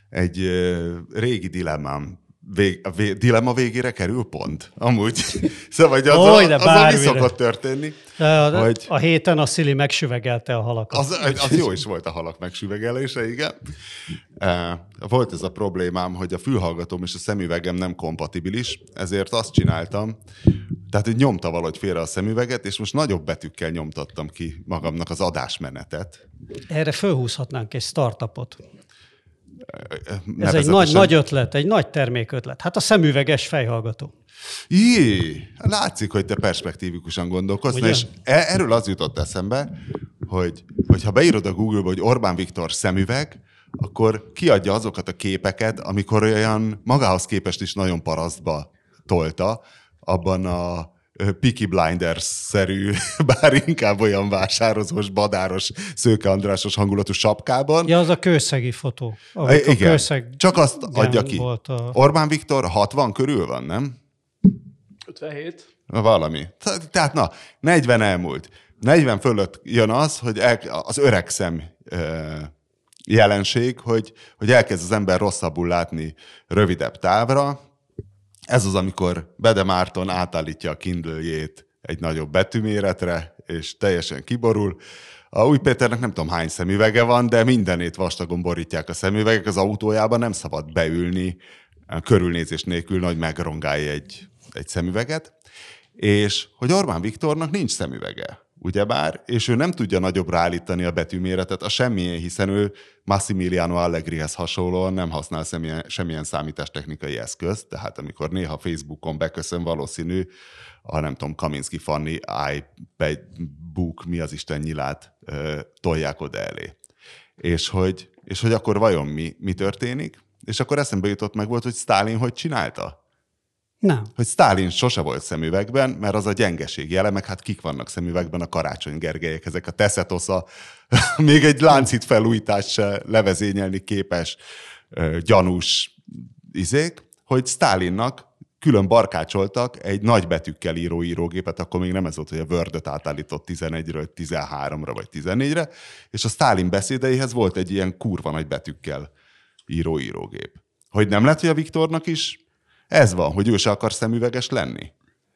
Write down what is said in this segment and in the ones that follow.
egy régi dilemmám. Dilemma végére kerül pont. Amúgy. Szóval az mi szokott történni. Hogy a héten a Szili megsüvegelte a halakat. Az jó is volt a halak megsüvegelése, igen. Volt ez a problémám, hogy a fülhallgatóm és a szemüvegem nem kompatibilis, ezért azt csináltam, tehát hogy nyomta valahogy félre a szemüveget, és most nagyobb betűkkel nyomtattam ki magamnak az adásmenetet. Erre fölhúzhatnánk egy startupot. Ez egy nagy ötlet, egy nagy termékötlet. Hát a szemüveges fejhallgató. Látszik, hogy te perspektívikusan gondolkodsz. Na, és erről az jutott eszembe, hogy ha beírod a Google-ba, hogy Orbán Viktor szemüveg, akkor kiadja azokat a képeket, amikor olyan magához képest is nagyon parasztba tolta, abban a Peaky Blinders-szerű, bár inkább olyan vásározós, badáros, Szőke Andrásos hangulatú sapkában. Ja, az a kőszegi fotó. Igen, csak azt adja ki. Orbán Viktor 60 körül van, nem? 57. Valami. Tehát 40 elmúlt. 40 fölött jön az, hogy az öregszem jelenség, hogy elkezd az ember rosszabbul látni rövidebb távra. Ez az, amikor Bede Márton átállítja a Kindle-jét egy nagyobb betűméretre, és teljesen kiborul. A Új Péternek nem tudom hány szemüvege van, de mindenét vastagon borítják a szemüvegek. Az autójában nem szabad beülni, körülnézés nélkül nagy megrongálja egy szemüveget. És hogy Orbán Viktornak nincs szemüvege, ugyebár, és ő nem tudja nagyobbra állítani a betűméretet a semmilyen, hiszen ő Massimiliano Allegrihez hasonlóan nem használ semmilyen számítástechnikai eszközt, tehát amikor néha Facebookon beköszön, valószínű, nem tudom, Kaminski Fanni iPadbook, mi az Isten nyilát tolják oda elé. És hogy akkor vajon mi történik? És akkor eszembe jutott meg volt, hogy Sztálin hogy csinálta? Nem. Hogy Sztálin sose volt szemüvegben, mert az a gyengeség jele, meg hát kik vannak szemüvegben, a Karácsony Gergelyek, ezek a Teszetosza, még egy láncit felújítást se levezényelni képes gyanús izék, hogy Sztálinnak külön barkácsoltak egy nagy betűkkel író írógépet, akkor még nem ez volt, hogy a Word-öt átállított 11-ről 13-ra vagy 14-re, és a Sztálin beszédeihez volt egy ilyen kurva nagy betűkkel író írógép. Hogy nem lett, hogy a Viktornak is ez van, hogy ő se akar szemüveges lenni?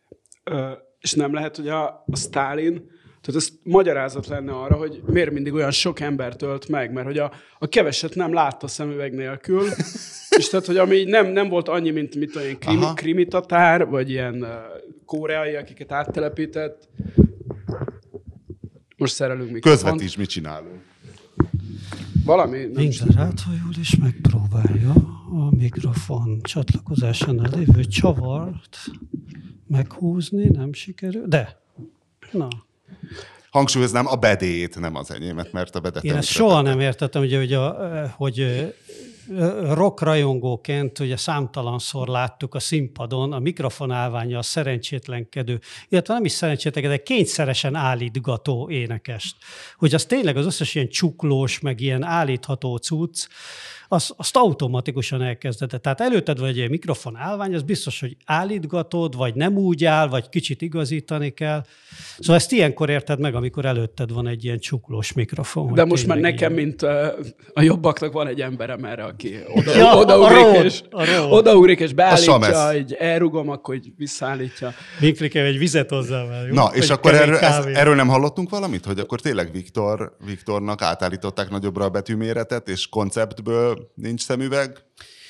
És nem lehet, hogy a Sztálin, tehát ez magyarázat lenne arra, hogy miért mindig olyan sok embert ölt meg, mert hogy a keveset nem látta szemüveg nélkül, és tehát, hogy ami nem volt annyi, mint olyan krimitatár, vagy ilyen koreai, akiket áttelepített. Most szerelünk mikrofont. Közvetíts, mit csinálunk. Valami. Winkler áthajul és megpróbálja a mikrofon csatlakozásánál lévő csavart meghúzni, nem sikerül, de na. Hangsúlyoznám a bedét, nem az enyémet, mert a bedet. Én ezt soha nem értettem, hogy rockrajongóként ugye számtalanszor láttuk a színpadon a mikrofon állványa a szerencsétlenkedő, illetve nem is szerencsétlenkedő, de kényszeresen állítgató énekest. Hogy az tényleg az összes ilyen csuklós, meg ilyen állítható cucc, azt automatikusan elkezded. Tehát előtted vagy egy mikrofon állvány, az biztos, hogy állítgatod, vagy nem úgy áll, vagy kicsit igazítani kell. Szóval ezt ilyenkor érted meg, amikor előtted van egy ilyen csuklós mikrofon. De most már nekem, mint a jobbaknak van egy emberem erre, aki odaugrik és beállítja, hogy elrugom, akkor hogy visszaállítja. Vinklike, egy vizet hozzá már. Na, és akkor erről nem hallottunk valamit? Hogy akkor tényleg Viktornak átállították nagyobbra a betűméretet, és konceptből nincs szemüveg?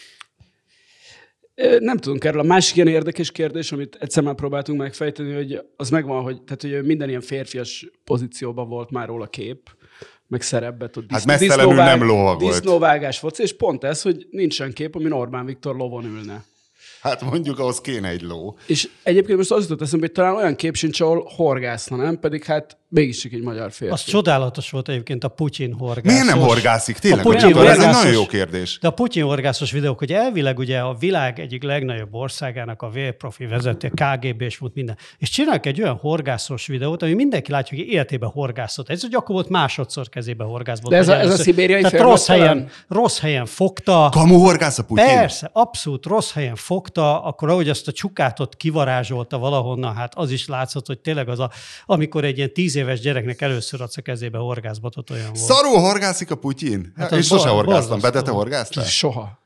Nem tudunk erről. A másik ilyen érdekes kérdés, amit egyszer már próbáltunk megfejteni, hogy az megvan, hogy minden ilyen férfias pozícióban volt már róla kép, meg szerepbe tud. Hát messzelenül nem lovagolt. Disznóvágás foci, és pont ez, hogy nincsen kép, amin Orbán Viktor lovon ülne. Hát mondjuk ahhoz kéne egy ló. És egyébként most az jutott eszembe, hogy talán olyan kép sincs, ahol horgászna, nem? Pedig hát mégiscsak egy magyar férfi. Az csodálatos volt egyébként a Putyin horgászos. Miért nem horgászik? Tényleg, ez egy nagyon jó kérdés. De a Putyin horgászos videók, hogy elvileg ugye a világ egyik legnagyobb országának a vérprofi vezető, KGB és volt minden. És csinálják egy olyan horgászos videót, ami mindenki látja, hogy életében horgászott. Ez akkor volt másodszor kezébe horgászból. De ez a szibériai tehát rossz helyen fogta. Kamu horgász a Putyin? Persze, abszolút rossz helyen fogta, akkor ahogy azt a csukátot kivarázsolta valahonnan, hát az is látszott, hogy tényleg amikor egy ilyen 10 éves gyereknek először adsz a kezébe horgászbotot, olyan volt. Szarul horgászik a Putyin? Hát én sose horgáztam be, de te horgáztál? Soha.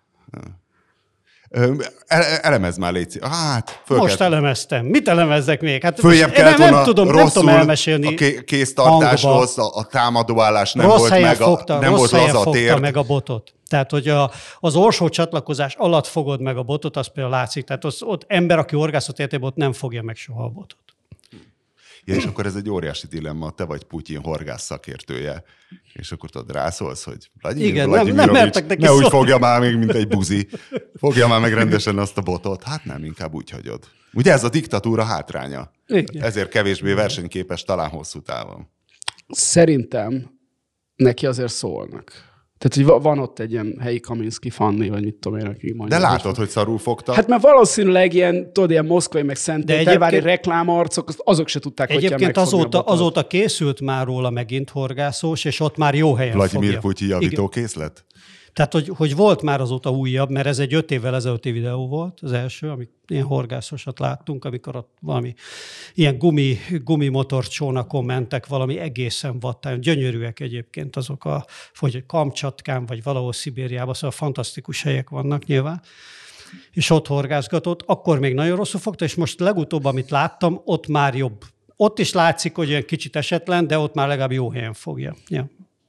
Elemezd már, légy szíves. Hát, most elemeztem. Mit elemezzek még? Hát följebb kellett volna nem tudom elmesélni. A kéztartáshoz, a támadóállás nem rossz volt helyen meg, fogta, nem rossz volt helyen laza a fogta tér. meg a botot. Tehát, hogy az orsó csatlakozás alatt fogod meg a botot, az például látszik. Tehát ott ember, aki horgászott értében, ott nem fogja meg soha a botot. Ja, és akkor ez egy óriási dilemma, te vagy Putyin horgász szakértője, és akkor tudod, rászólsz, hogy nem mertek neki ne úgy szólni. fogja már még, mint egy buzi. Fogja már meg rendesen azt a botot. Hát nem, inkább úgy hagyod. Ugye ez a diktatúra hátránya. Igen. Ezért kevésbé versenyképes talán hosszú távon. Szerintem neki azért szólnak. Tehát, hogy van ott egy ilyen helyi Kaminski Fanni, vagy mit tudom én, aki mondja. De látod, hogy szarul fogta. Hát mert valószínűleg ilyen, tudod, ilyen moszkvai, meg Szentpétervári reklámarcok, azok se tudták, hogy kell Egyébként megfogni a botot. azóta készült már róla megint horgászós, és ott már jó helyen Vladimir fogja. Putyin javítókészlet? Tehát, hogy volt már azóta újabb, mert ez egy 5 évvel ezelőtti videó volt, az első, amit ilyen horgászosat láttunk, amikor ott valami ilyen gumimotorcsónakon mentek, valami egészen vattán. Gyönyörűek egyébként azok hogy Kamcsatkán, vagy valahol Szibériában, szóval fantasztikus helyek vannak nyilván. És ott horgászgatott, akkor még nagyon rosszul fogta, és most legutóbb, amit láttam, ott már jobb. Ott is látszik, hogy olyan kicsit esetlen, de ott már legalább jó helyen fogja. Ja.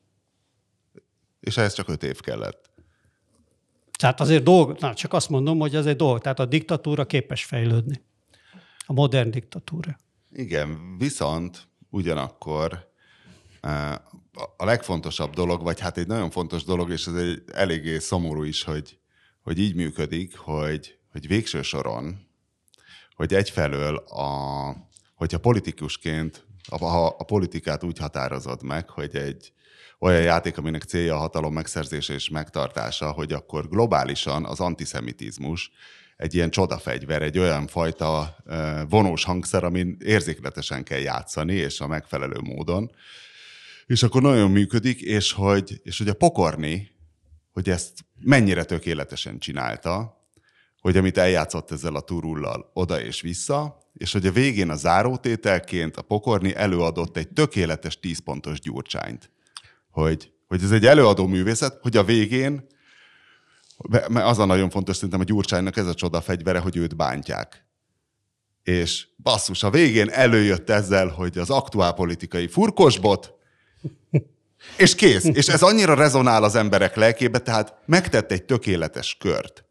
És ehhez csak 5 év kellett. Tehát azért csak azt mondom, hogy ez egy dolog. Tehát a diktatúra képes fejlődni. A modern diktatúra. Igen, viszont ugyanakkor a legfontosabb dolog, vagy hát egy nagyon fontos dolog, és ez egy eléggé szomorú is, hogy így működik, hogy végső soron, hogy egyfelől, hogyha politikusként a politikát úgy határozod meg, hogy egy olyan játék, aminek célja a hatalom megszerzése és megtartása, hogy akkor globálisan az antiszemitizmus egy ilyen csodafegyver, egy olyan fajta vonós hangszer, amin érzékletesen kell játszani, és a megfelelő módon. És akkor nagyon működik, és hogy a Pokorni, hogy ezt mennyire tökéletesen csinálta, hogy amit eljátszott ezzel a turullal oda és vissza, és hogy a végén a zárótételként a Pokorni előadott egy tökéletes 10 pontos Gyurcsányt. Hogy ez egy előadó művészet, hogy a végén, mert az a nagyon fontos szerintem a Gyurcsánynak ez a csodafegyvere, hogy őt bántják. És basszus, a végén előjött ezzel, hogy az aktuálpolitikai furkosbot, és kész. És ez annyira rezonál az emberek lelkébe, tehát megtett egy tökéletes kört.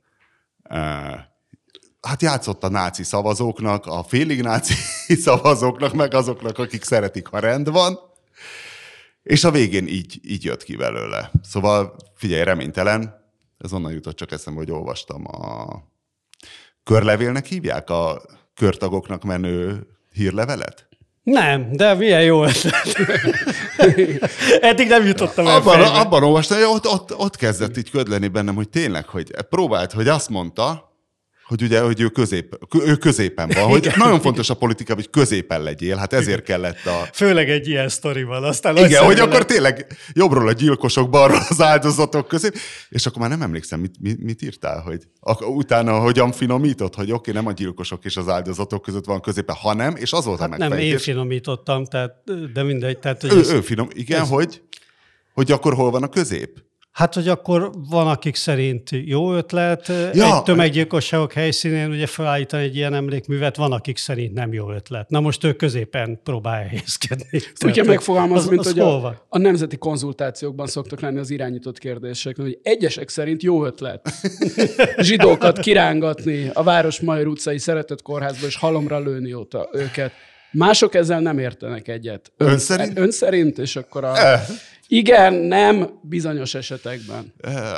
Hát játszott a náci szavazóknak, a félig náci szavazóknak, meg azoknak, akik szeretik, ha rend van, és a végén így jött ki belőle. Szóval figyelj, reménytelen, ez onnan jutott csak eszembe, hogy olvastam a körlevélnek hívják a körtagoknak menő hírlevelet? Nem, de milyen jó ötlet. Eddig nem jutottam el Abban olvastam, hogy ott kezdett így ködleni bennem, hogy tényleg, hogy próbált, hogy azt mondta, hogy ugye, hogy ő középen van, hogy nagyon fontos a politika, hogy középen legyél, hát ezért kellett a... Főleg egy ilyen sztorival. Aztán igen, hogy akkor tényleg jobbról a gyilkosok, balról az áldozatok közé, és akkor már nem emlékszem, mit írtál, hogy utána hogyan finomított, hogy oké, nem a gyilkosok és az áldozatok között van középen, hanem, és az volt a megfejtés. Nem, én finomítottam, de mindegy. Tehát, hogy ő finom, igen, hogy akkor hol van a közép? Hát, hogy akkor van, akik szerint jó ötlet, egy tömeggyilkosságok helyszínén ugye felállítani egy ilyen emlékművet, van, akik szerint nem jó ötlet. Na most ő középen próbál helyezkedni. Úgy kell megfogalmazni, mint hogy a nemzeti konzultációkban szoktak lenni az irányított kérdések, hogy egyesek szerint jó ötlet zsidókat kirángatni a Városmajor utcai szeretett kórházba és halomra lőni őket. Mások ezzel nem értenek egyet. Ön szerint? Ön szerint, és akkor igen, nem, bizonyos esetekben.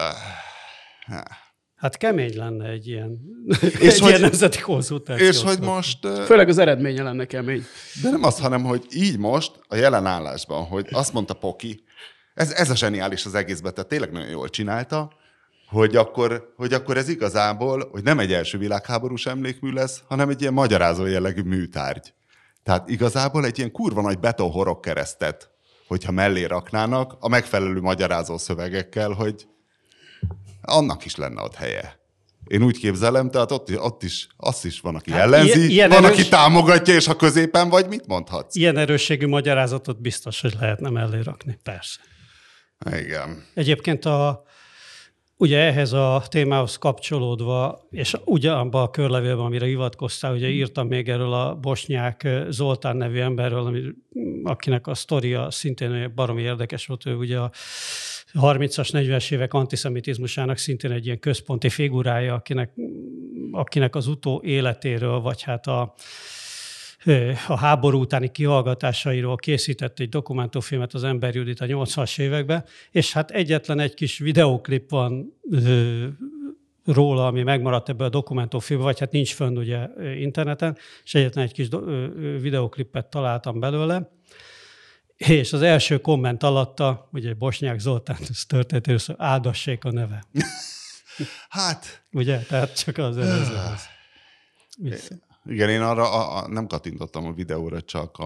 Hát kemény lenne egy ilyen, és ilyen nemzeti konzultáció. És hogy most... Főleg az eredménye lenne kemény. De nem az, hanem, hogy így most a jelen állásban, hogy azt mondta Poki, ez a zseniális az egészben, tehát tényleg nagyon jól csinálta, hogy akkor ez igazából, hogy nem egy első világháborús emlékmű lesz, hanem egy ilyen magyarázó jellegű műtárgy. Tehát igazából egy ilyen kurva nagy betonhorog keresztet, hogyha mellé raknának, a megfelelő magyarázó szövegekkel, hogy annak is lenne ott helye. Én úgy képzelem, tehát ott is azt is van, aki ellenzi, van, erős... aki támogatja, és ha középen vagy, mit mondhatsz? Ilyen erősségű magyarázatot biztos, hogy lehetne mellé rakni. Persze. Igen. Egyébként ugye ehhez a témához kapcsolódva, és ugyanabban a körlevélben, amire hivatkoztál, ugye írtam még erről a Bosnyák Zoltán nevű emberről, akinek a sztoria szintén baromi érdekes volt, ő ugye a 30-as, 40-es évek antiszemitizmusának szintén egy ilyen központi figurája, akinek az életéről, vagy hát a háború utáni kihallgatásairól készített egy dokumentumfilmet az Ember Judit a 80-as években, és hát egyetlen egy kis videóklip van róla, ami megmaradt ebből a dokumentumfilmben, vagy hát nincs fönn ugye interneten, és egyetlen egy kis videóklipet találtam belőle, és az első komment alatta, ugye Bosnyák Zoltán történetéről szól, áldassék a neve. Hát... Ugye? Tehát csak az előző. Igen, én arra nem kattintottam a videóra, csak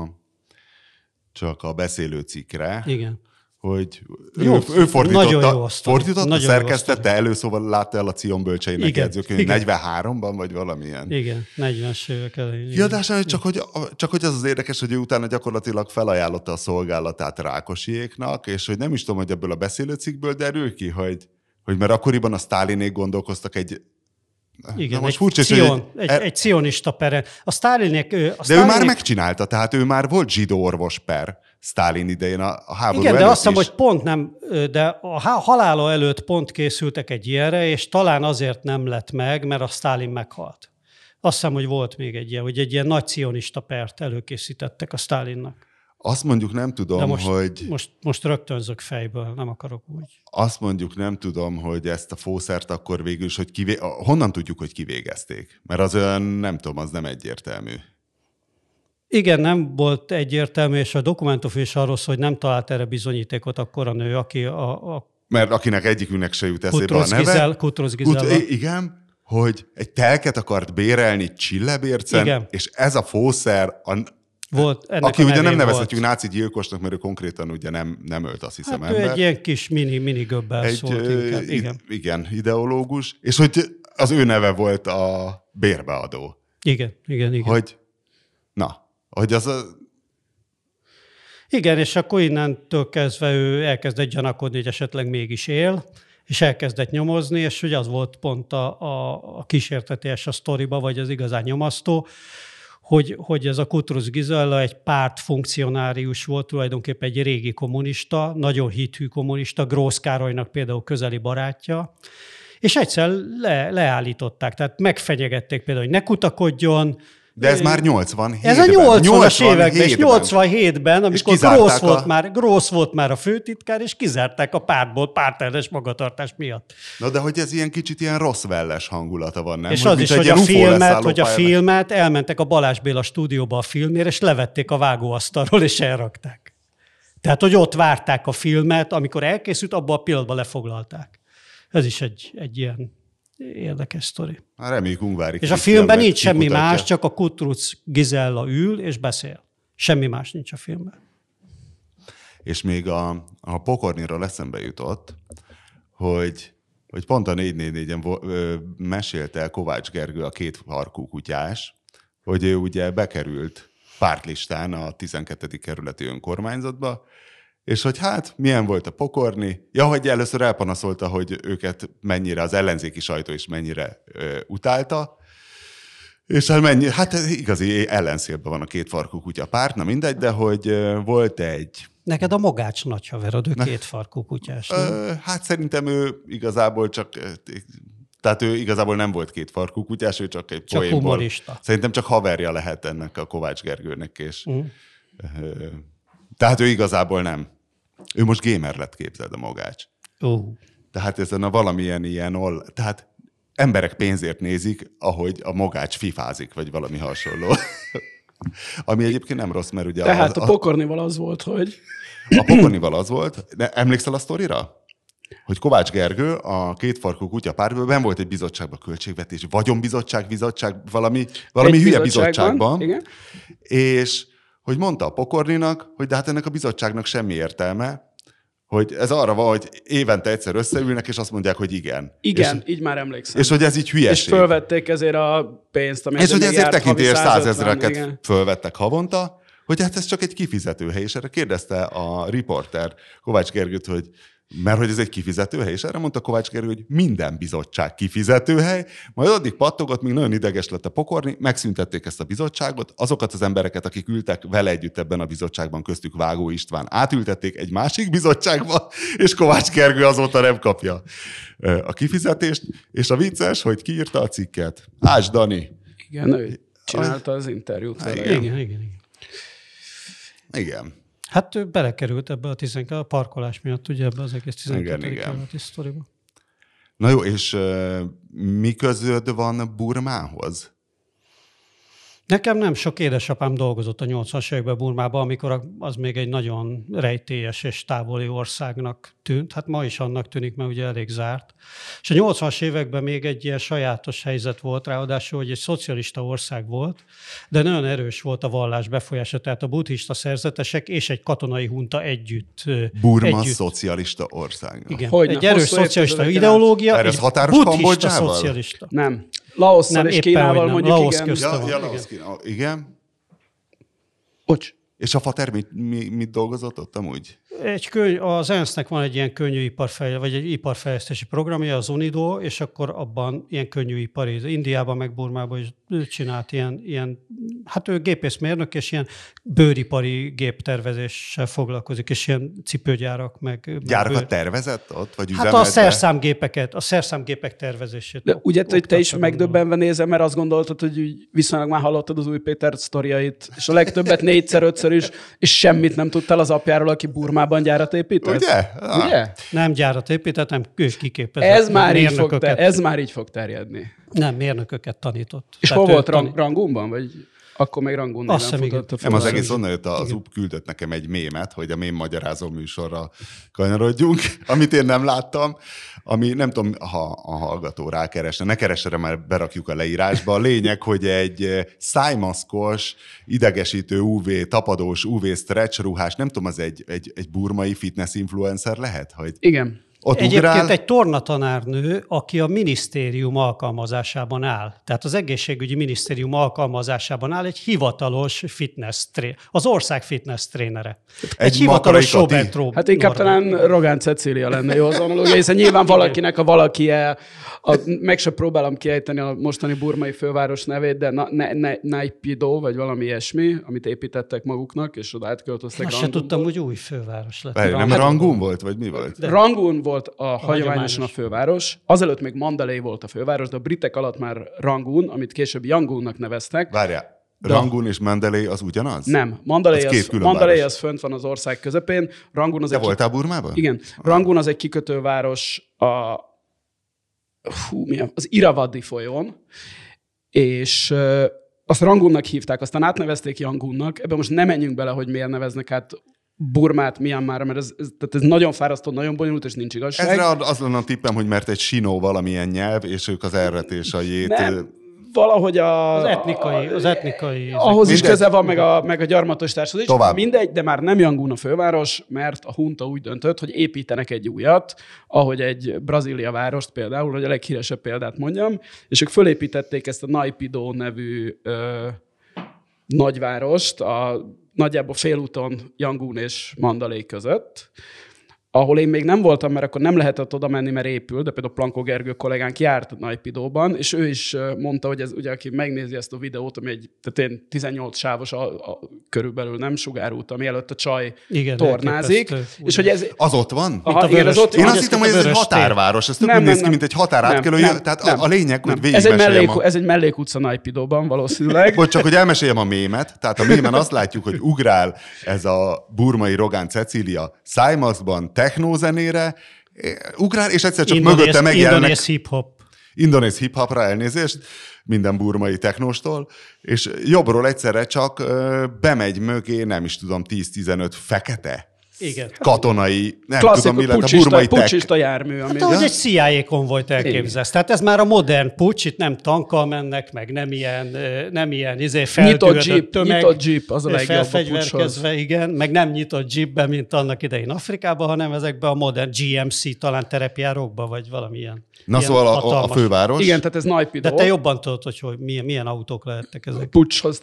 a beszélő cikkre. Igen. Hogy jó, ő fordította, szerkesztette, előszóval látta el a Cion Bölcseinek jegyzőkönyv 43-ban, vagy valamilyen. Igen, 40-es évek elején. Ja, de csak hogy az az érdekes, hogy ő utána gyakorlatilag felajánlotta a szolgálatát Rákosiéknak, és hogy nem is tudom, hogy ebből a beszélőcikkből derül ki, hogy mert akkoriban a Sztálinék gondolkoztak egy... Igen, egy cionista peren. A Sztálinék... De ő már megcsinálta, tehát ő már volt zsidó orvos per Sztálin idején a háború igen, előtt. de azt hiszem, hogy pont nem, de a halála előtt pont készültek egy ilyenre, és talán azért nem lett meg, mert a Sztálin meghalt. Azt hiszem, hogy volt még egy ilyen, hogy egy ilyen nagy cionista pert előkészítettek a Sztálinnak. Azt mondjuk nem tudom, hogy... Most rögtönzök fejből, nem akarok úgy. Azt mondjuk nem tudom, hogy ezt a fószert akkor végül is, hogy honnan tudjuk, hogy kivégezték? Mert az olyan, nem tudom, az nem egyértelmű. Igen, nem volt egyértelmű, és a dokumentumfilm is arról szól, hogy nem talált erre bizonyítékot akkor a nő, aki mert akinek egyiküknek se jut eszébe a neve. Kutrosz Gizella. Igen, hogy egy telket akart bérelni Csillebércen, igen. És ez a fószer... Volt, aki ugye nem nevezhetjük náci gyilkosnak, mert ő konkrétan ugye nem ölt, azt hiszem, ember. Ő egy ilyen kis mini Goebbels volt inkább. Igen, ideológus. És hogy az ő neve volt a bérbeadó. Igen. Hogy az a... Igen, és akkor innentől kezdve ő elkezdett gyanakodni, hogy esetleg mégis él, és elkezdett nyomozni, és hogy az volt pont a kísérteties a sztoriba, vagy az igazán nyomasztó, hogy ez a Kutrosz Gizella egy pártfunkcionárius volt, tulajdonképpen egy régi kommunista, nagyon hithű kommunista, Grósz Károlynak például közeli barátja, és egyszer leállították, tehát megfenyegették például, hogy ne kutakodjon. De ez már 87-ben. Ez a 80-as években, és 87-ben, amikor Grósz volt már a főtitkár, és kizárták a pártból pártellenes magatartás miatt. Na de hogy ez ilyen kicsit ilyen Rosszwelles hangulata van, nem? És az is, hogy a filmet elmentek a Balázs Béla stúdióba a filmért, és levették a vágóasztalról, és elrakták. Tehát, hogy ott várták a filmet, amikor elkészült, abban a pillanatban lefoglalták. Ez is egy ilyen érdekes sztori. Reméljük Ungvári. És a filmben nincs semmi más, csak a Kutrosz Gizella ül és beszél. Semmi más nincs a filmben. És még a Pokorniról eszembe jutott, hogy pont a 444-en mesélte el Kovács Gergő, a két farkú kutyás, hogy ő ugye bekerült pártlistán a 12. kerületi önkormányzatba, és hogy hát milyen volt a Pokorni. Ja, hogy először elpanaszolta, hogy őket mennyire, az ellenzéki sajtó is mennyire utálta, és hát igazi ellenszélben van a két farkú kutya párt, na mindegy, de hogy volt egy... Neked a Mogács nagyhaverod, ő két farkú kutyás, nem? Hát szerintem ő igazából tehát ő igazából nem volt két farkú kutyás, ő csak egy poénból. Humorista. Szerintem csak haverja lehet ennek a Kovács Gergőnek, és tehát ő igazából nem. Ő most gamer lett, képzeld, a Mogács. Tehát ezen a valamilyen ilyen tehát emberek pénzért nézik, ahogy a Mogács fifázik, vagy valami hasonló. Ami egyébként nem rossz, mert ugye... Tehát a Pokornival az volt, hogy... A Pokornival az volt, de emlékszel a sztorira? Hogy Kovács Gergő a kétfarkú kutya pártban volt egy bizottságban, költségvetés, vagyonbizottság, valami hülye bizottságban. Igen. És hogy mondta a Pokorninak, hogy de hát ennek a bizottságnak semmi értelme, hogy ez arra van, hogy évente egyszer összeülnek, és azt mondják, hogy igen. Igen, így már emlékszem. És hogy ez így hülyeség. És fölvették ezért a pénzt, amit és hogy ezért tekintélyes 100 000-eket igen. fölvettek havonta, hogy hát ez csak egy kifizetőhely. És erre kérdezte a riporter Kovács Gergőt, hogy mert hogy ez egy kifizetőhely, és erre mondta Kovács Gergő, hogy minden bizottság kifizetőhely, majd addig pattogott, míg nagyon ideges lett a pokorni, megszüntették ezt a bizottságot, azokat az embereket, akik ültek vele együtt ebben a bizottságban, köztük Vágó István, átültették egy másik bizottságba, és Kovács Gergő azóta nem kapja a kifizetést, és a vicces, hogy kiírta a cikket. Ács Dani. Igen, ő csinálta az interjút. Igen. Igen. Hát ő belekerült ebbe a parkolás miatt, ugye ebbe az egész 12. kerületi sztoriba. Na jó, és mi közöd van Burmához? Nekem nem sok édesapám dolgozott a 80-as években Burmában, amikor az még egy nagyon rejtélyes és távoli országnak tűnt. Hát ma is annak tűnik, mert ugye elég zárt. És a 80-as években még egy ilyen sajátos helyzet volt, ráadásul, hogy egy szocialista ország volt, de nagyon erős volt a vallás befolyása, tehát a buddhista szerzetesek és egy katonai hunta együtt. Burma szocialista ország. Igen, egy erős szocialista ideológia, egy buddhista szocialista. Nem. Laosszal és Kínával mondjuk Laosz igen. Igen. Bocs. És a fater mit dolgozott ott amúgy? Az ENSZ-nek van egy ilyen vagy egy iparfejlesztési programja, az UNIDO, és akkor abban ilyen könnyűipari, Indiában meg Burmában is csinált ilyen, hát ő gépészmérnök, és ilyen bőripari géptervezéssel foglalkozik, és ilyen cipőgyárak, meg gyárakat tervezett ott? Vagy hát a szerszámgépek tervezését. De ugye te is megdöbbenve nézel, mert azt gondoltad, hogy viszonylag már hallottad az Új Péter sztoriait, és a legtöbbet 4-5-ször is, és semmit nem tudtál az apjáról, aki Burmában gyárat épített? Ugye? Nem gyárat épített, nem kiképezett. Ez már így fog terjedni. Nem, mérnököket tanított. És hol volt Rangunban? Vagy akkor még Rangun néven futott a nem, az egész onnan jött, az UP küldött nekem egy mémet, hogy a mém magyarázó műsorra kanyarodjunk, amit én nem láttam, ami nem tudom, ha a hallgató rákeresne, ne keresre, már berakjuk a leírásba. A lényeg, hogy egy szájmaszkos, idegesítő tapadós stretch ruhás, nem tudom, az egy burmai fitness influencer lehet? Hogy igen. Egyébként egy tornatanárnő, aki a minisztérium alkalmazásában áll. Tehát az egészségügyi minisztérium alkalmazásában áll egy hivatalos az ország fitness trénere. Egy hivatalos Sobert Robert. Hát inkább talán Rogán Cecília lenne jó az analógia, hiszen nyilván valakinek a valakie, meg se próbálom kiejteni a mostani burmai főváros nevét, de Naypyidaw, vagy valami ilyesmi, amit építettek maguknak, és oda átköltöztek Rangunból. Azt se tudtam, hogy új főváros lett. Nem Rangun volt, vagy mi volt? Rangun volt a hagyományosan a főváros. Azelőtt még Mandalay volt a főváros, de a britek alatt már Rangun, amit később Yangonnak neveztek. Várjál, Rangun és Mandalay az ugyanaz? Nem, Mandalay az fönt van az ország közepén. Rangun az voltál Burmában? Igen. Rangun az egy kikötőváros az Irrawaddy folyón, és azt Rangunnak hívták, aztán átnevezték Yangonnak. Ebben most nem menjünk bele, hogy miért neveznek át Burmát, Myanmarra, mert ez nagyon fárasztó, nagyon bonyolult, és nincs igazság. Ezre az lenne a tippem, hogy mert egy sinó valamilyen nyelv, és ők az R-et és a J-t... Nem, valahogy az etnikai ahhoz is köze van, meg a gyarmatos társhoz is. Tovább. Mindegy, de már nem Yangon a főváros, mert a hunta úgy döntött, hogy építenek egy újat, ahogy egy Brazília várost például, hogy a leghíresebb példát mondjam, és ők fölépítették ezt a Naypyidaw nevű nagyvárost, nagyjából félúton Yangon és Mandalay között, ahol én még nem voltam, mert akkor nem lehetett oda menni, mert épül, de például Plankó Gergő kollégánk járt Naypyidaw-ban, és ő is mondta, hogy ez ugye, aki megnézi ezt a videót, ami tehát én 18 sávos körülbelül nem sugárút, ami előtt a csaj tornázik. És hogy ez... Az ott van? Én azt hittem, hogy ez egy határváros, ez több néz ki, mint egy határátkelő. Tehát a lényeg, hogy végigmeséljem. Ez egy mellékutca Naypyidaw-ban valószínűleg. Bocs, csak hogy elmeséljem a mémet. Tehát a mémen azt látjuk, hogy ugrál ez a burmai Rogán Cecília szájmaszkban, technózenére, ugrál, és egyszer csak mögötte megjelennek... Indonéz hip-hopra elnézést, minden burmai technóstól, és jobbról egyszerre csak bemegy mögé, nem is tudom, 10-15 fekete Igen. katonai, nem Klasszikus tudom, mi lett a burmai pucsista jármű. Ami... Hát ahogy egy CIA konvojt elképzelsz. Tehát ez már a modern pucs, itt nem tankkal mennek, meg nem ilyen feltűrődött tömeg. Nyitott jeep, az a legjobb a pucshoz. Felfegyverkezve, igen, meg nem nyitott jeepbe, mint annak idején Afrikában, hanem ezekbe a modern GMC talán terepjárókba, vagy valamilyen. Na szóval a főváros. Igen, tehát ez Naypyidaw. De te jobban tudod, hogy milyen autók lehettek ezek. Pucshoz.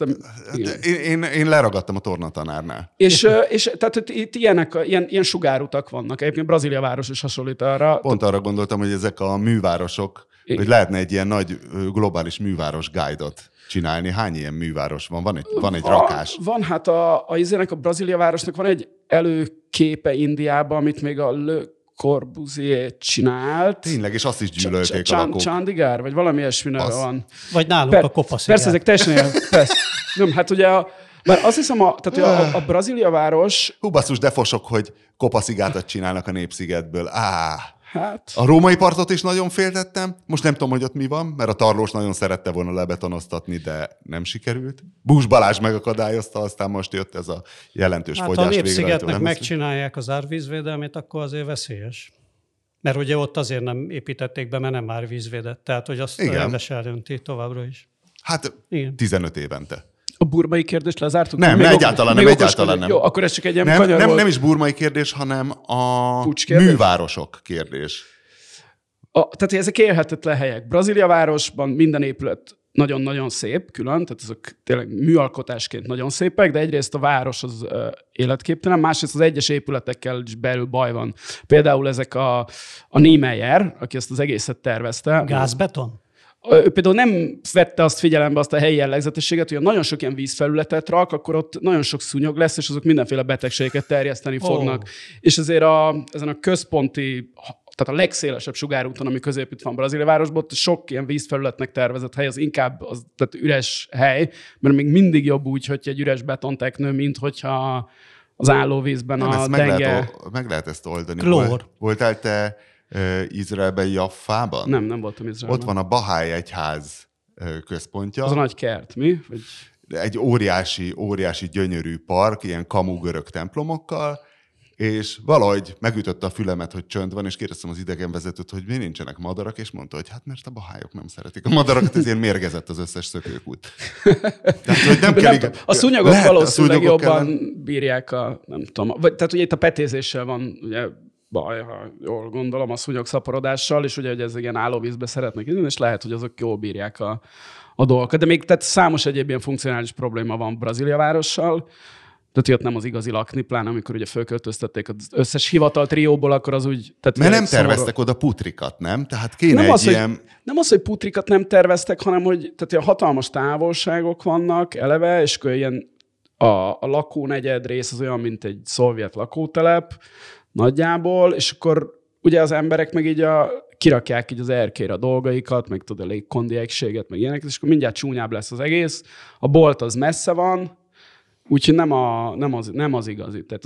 Én leragadtam a tornatanárnál. És tehát itt ilyen sugárutak vannak. Egyébként Brazília város is hasonlít arra. Pont arra gondoltam, hogy ezek a művárosok, hogy lehetne egy ilyen nagy globális műváros guide-ot csinálni. Hány ilyen műváros van? Van egy rakás. Van, hát a Brazília városnak van egy előképe Indiában, amit még a Le Corbusier csinált. Tényleg, és azt is gyűlölték a lakók. Chandigarh, vagy valami ilyesmi neve van. Vagy nálunk a kopaszigár. Persze, ezek teljesen ilyen. Nem, hát ugye mert azt hiszem, tehát a Brazília város... Hú, basszus, de fosok, hogy kopaszigátat csinálnak a Népszigetből. Hát... A római partot is nagyon féltettem. Most nem tudom, hogy ott mi van, mert a Tarlós nagyon szerette volna lebetonoztatni, de nem sikerült. Bús Balázs megakadályozta, aztán most jött ez a jelentős fogyás. Hát a Népszigetnek megcsinálják az árvízvédelmét, akkor azért veszélyes. Mert ugye ott azért nem építették be, mert nem árvízvédett. Tehát, hogy azt rendes eldönti továbbra is. Hát igen. 15 évente. A burmai kérdést lezártuk? Nem, egyáltalán nem. Jó, akkor ez csak egy ilyen kanyar volt. Nem is burmai kérdés, hanem a művárosok kérdés. Tehát ezek élhetetlen helyek. Brazília városban minden épület nagyon-nagyon szép külön, tehát ezek tényleg műalkotásként nagyon szépek, de egyrészt a város az életképtelen, másrészt az egyes épületekkel is belül baj van. Például ezek a Niemeyer, aki ezt az egészet tervezte. Gázbeton? Ő például nem vette azt figyelembe, azt a helyi jellegzetességet, hogy ha nagyon sok ilyen vízfelületet rak, akkor ott nagyon sok szúnyog lesz, és azok mindenféle betegségeket terjeszteni fognak. És ezért ezen a központi, tehát a legszélesebb sugárúton, ami középütt van Brazília városban, ott sok ilyen vízfelületnek tervezett hely, az inkább tehát üres hely, mert még mindig jobb úgy, hogy egy üres betonteknő, mint hogyha az állóvízben a denge... Meg lehet ezt oldani. Klór. Voltál te Izraelben, Jaffában? Nem voltam Izraelben. Ott van a Bahá'í egyház központja. Az a nagy kert, mi? Vagy... Egy óriási gyönyörű park, ilyen kamu görög templomokkal, és valahogy megütötte a fülemet, hogy csönd van, és kérdeztem az idegenvezetőt, hogy mi nincsenek madarak, és mondta, hogy hát mert a bahályok nem szeretik a madarakat, ezért mérgezett az összes szökőkút. Tehát, hogy nem kell a szúnyogok valószínűleg jobban bírják nem tudom. Tehát ugye itt a petézéssel van, ugye, baj, ha jól gondolom, a szúnyog szaporodással, és ugye, hogy ez ilyen állóvízbe szeretnek izni, és lehet, hogy azok jól bírják a dolgokat. De még tehát számos egyéb ilyen funkcionális probléma van Brazília várossal, tehát ott nem az igazi lakni, pláne amikor ugye fölköltöztették az összes hivatal trióból, akkor az úgy... Mert nem terveztek oda putrikat, nem? Tehát kéne nem ilyen... Nem az, hogy putrikat nem terveztek, hanem hogy tehát hatalmas távolságok vannak eleve, és akkor ilyen a lakónegyed rész az olyan, mint egy szovjet lakótelep nagyjából, és akkor ugye az emberek meg így kirakják így az erkére a dolgaikat, meg tudod, a légkondi egységet, meg ilyenek, és akkor mindjárt csúnyább lesz az egész. A bolt az messze van, úgyhogy nem az igazi. Tehát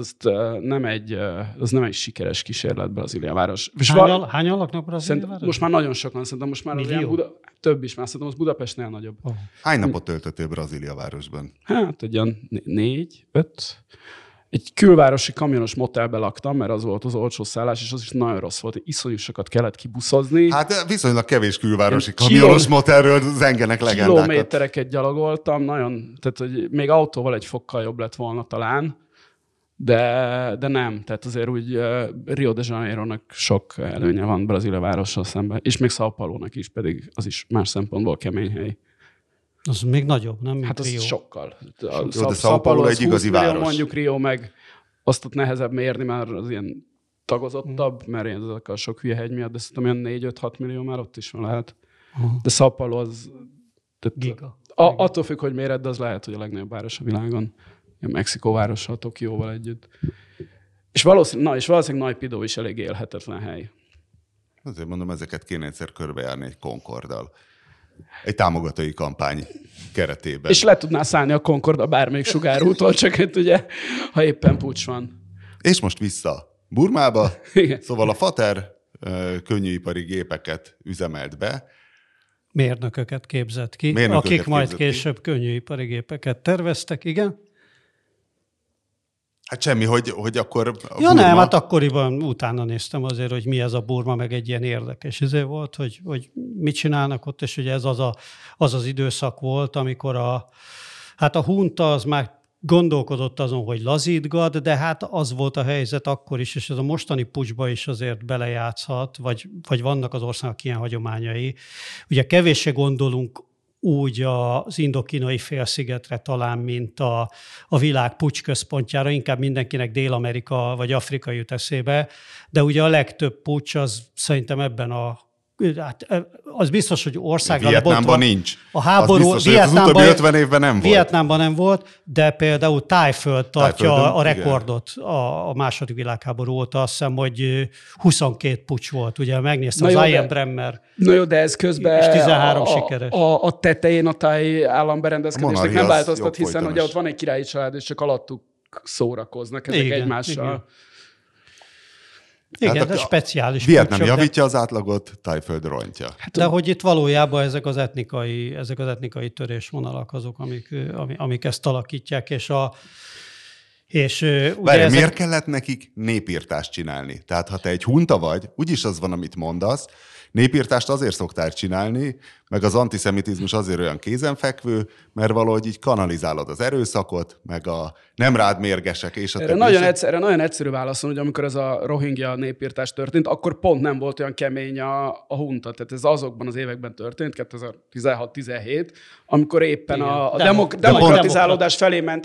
az nem egy sikeres kísérlet Brazília város. Hányan laknak Brazília város? Most már nagyon sokan, szerintem most már több is, már szerintem az Budapestnél nagyobb. Hány napot töltöttél Brazília városban? Hát egy olyan 4-5. Egy külvárosi kamionos motelbe laktam, mert az volt az olcsó szállás, és az is nagyon rossz volt. Iszonyú sokat kellett kibuszozni. Hát viszonylag kevés külvárosi kamionos motelről zengenek legendákat. Kilométereket gyalogoltam, nagyon, tehát hogy még autóval egy fokkal jobb lett volna talán, de nem. Tehát azért úgy Rio de Janeirónak sok előnye van Brazília várossal szemben, és még São Paulo-nak is, pedig az is más szempontból kemény hely. Az még nagyobb, nem? Hát az Rio. sokkal. De São Paulo egy igazi város. Mondjuk Rio meg azt ott nehezebb mérni, mert az ilyen tagozottabb, mert ezek a sok hülye hegy miatt, de szerintem olyan 4-5-6 millió már ott is van lehet. De São Paulo az... Giga. Attól függ, hogy méred, de az lehet, hogy a legnagyobb város a világon. Mexikó várossal, Tokióval együtt. És valószínűleg Naypyidaw is elég élhetetlen hely. Azért mondom, ezeket kéne egyszer körbejárni egy Concorddal. Egy támogatói kampány keretében. És le tudnál szállni a Concorddal bármelyik sugárútól, csak hát ugye, ha éppen pucs van. És most vissza Burmába. Igen. Szóval a Fater könnyűipari gépeket üzemelt be. Mérnököket képzett ki, akik majd később könnyűipari gépeket terveztek, igen? Hát semmi, hogy akkor a Ja Burma... nem, hát akkoriban utána néztem azért, hogy mi ez a Burma, meg egy ilyen érdekes izé volt, hogy mit csinálnak ott, és ugye ez az időszak volt, amikor a hunta az már gondolkodott azon, hogy lazítgat, de hát az volt a helyzet akkor is, és ez a mostani pucsba is azért belejátszhat, vagy vannak az országnak ilyen hagyományai. Ugye kevéssé gondolunk úgy az indokínai félszigetre talán, mint a világ pucs központjára, inkább mindenkinek Dél-Amerika vagy Afrika jut eszébe, de ugye a legtöbb pucs az szerintem ebben hát az biztos, hogy országgal Vietnámban nincs. A háború az utóbbi 50 évben nem volt. Vietnámban nem volt, de például Tájföld tartja a rekordot a második világháború óta. Azt hiszem, hogy 22 pucs volt. Ugye megnéztem az Ian Bremmer. Na jó, de ez közben és 13 sikeres. A tetején a táj államberendezkedésnek nem változtat, hiszen ugye ott van egy királyi család, és csak alattuk szórakoznak ezek egymással. Igen, de speciális. Vietnám javítja az átlagot, Tájföld rontja. De hogy itt valójában ezek az etnikai törésvonalak azok, amik ezt alakítják, miért kellett nekik népírtást csinálni? Tehát ha te egy hunta vagy, úgyis az van, amit mondasz, népírtást azért szokták csinálni, meg az antiszemitizmus azért olyan kézenfekvő, mert valahogy így kanalizálod az erőszakot, meg a nem rád mérgesek, és a többi. Erre nagyon egyszerű válaszol, hogy amikor ez a Rohingya népírtás történt, akkor pont nem volt olyan kemény a hunta. Tehát ez azokban az években történt, 2016-17, amikor éppen a demokratizálódás felé ment.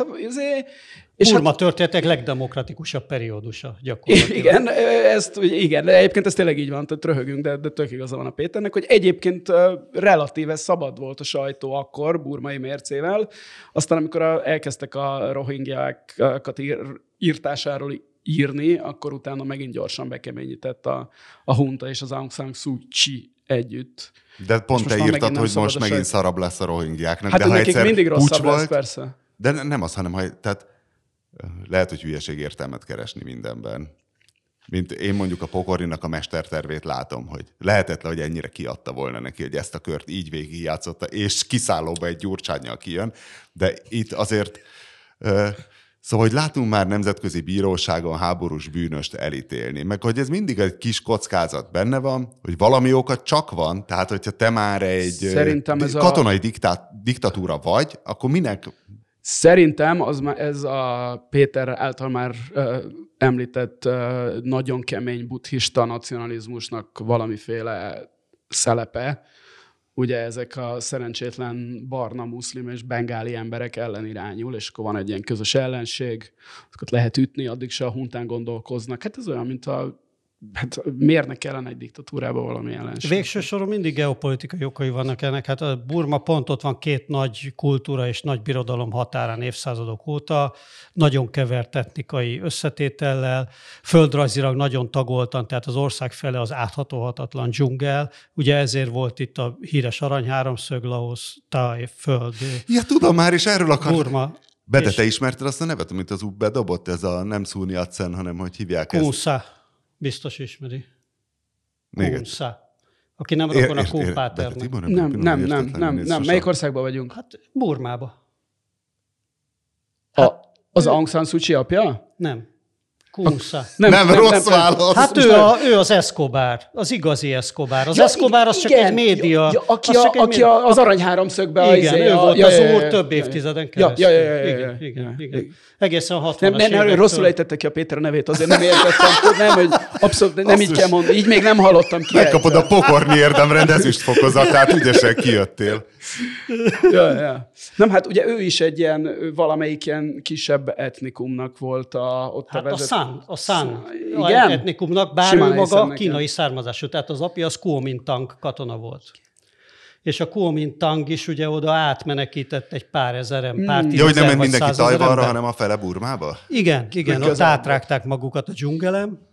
És Burma történetek legdemokratikusabb periódusa gyakorlatilag. Igen, de egyébként ez tényleg így van, tehát röhögünk, de tök igaza van a Péternek, hogy egyébként relatíve szabad volt a sajtó akkor, burmai mércével. Aztán amikor elkezdtek a rohingyákat írtásáról írni, akkor utána megint gyorsan bekeményített a hunta és az Aung San Suu Kyi együtt. De pont te írtad, hogy most megint szarabb lesz a rohingyáknak. Hát de ha nekik mindig rosszabb lesz, persze. De nem az, hanem tehát lehet, hogy hülyeség értelmet keresni mindenben. Mint én mondjuk a Pokorninak a mestertervét látom, hogy lehetetlen, hogy ennyire kiadta volna neki, hogy ezt a kört így végigjátszotta, és kiszállóba egy gyurcsánnyal kijön. De itt azért, szóval, hogy látunk már nemzetközi bíróságon háborús bűnöst elítélni, meg hogy ez mindig egy kis kockázat benne van, hogy valami oka csak van, tehát hogyha te már egy katonai diktatúra vagy, akkor minek... Szerintem ez a Péter által már említett nagyon kemény buddhista nacionalizmusnak valamiféle szelepe. Ugye ezek a szerencsétlen barna muszlim és bengáli emberek ellen irányul, és akkor van egy ilyen közös ellenség, azokat lehet ütni, addig se a huntán gondolkoznak. Hát ez olyan, mint miért ne kellene egy diktatúrában valami ellenség? Végső soron mindig geopolitikai okai vannak ennek. Hát a Burma pont ott van két nagy kultúra és nagy birodalom határán évszázadok óta, nagyon kevert etnikai összetétellel, földrajzilag nagyon tagoltan, tehát az ország fele az áthatóhatatlan dzsungel. Ugye ezért volt itt a híres aranyháromszög, Laosz, Táj, föld. Ja, tudom már, és erről akar... Burma. Bede, te ismerted azt a nevet, amit az bedobott, ez a nem Sun Yat-sen, hanem hogy hívják ezt? Kunsa. Biztos ismeri. Kunsa. Aki nem rokon a Kumpáternek. Nem. Melyik országban vagyunk? Hát Burmába. Az Aung San Suu Kyi apja? Nem. Kunsa. Nem, rossz válasz. Hát ő az Escobar, az igazi Escobar. Az Escobar az csak egy média. Aki az aranyháromszögbe. Igen, ő volt az úr több évtizeden keresztül. Igen. Egészen 60-as évek. Rosszul ejtette ki a Péter nevét, azért nem értettem. Nem, hogy abszolút nem így kell mondani. Így még nem hallottam ki. Megkapod a Pokorni érdemrend ezüstfokozatát, ügyesen kijöttél. Ja. Nem, hát ugye ő is egy ilyen, valamelyik ilyen kisebb etnikumnak volt ott a vezető. A San igen? etnikumnak, bár ő maga kínai származású, tehát az apja az Kuomintang katona volt. És a Kuomintang is ugye oda átmenekített egy pár ezeren, pár tízezer, hogy nem ment mindenki Tajvanra, hanem a fele Burmába? Igen, ott átrágták magukat a dzsungelem,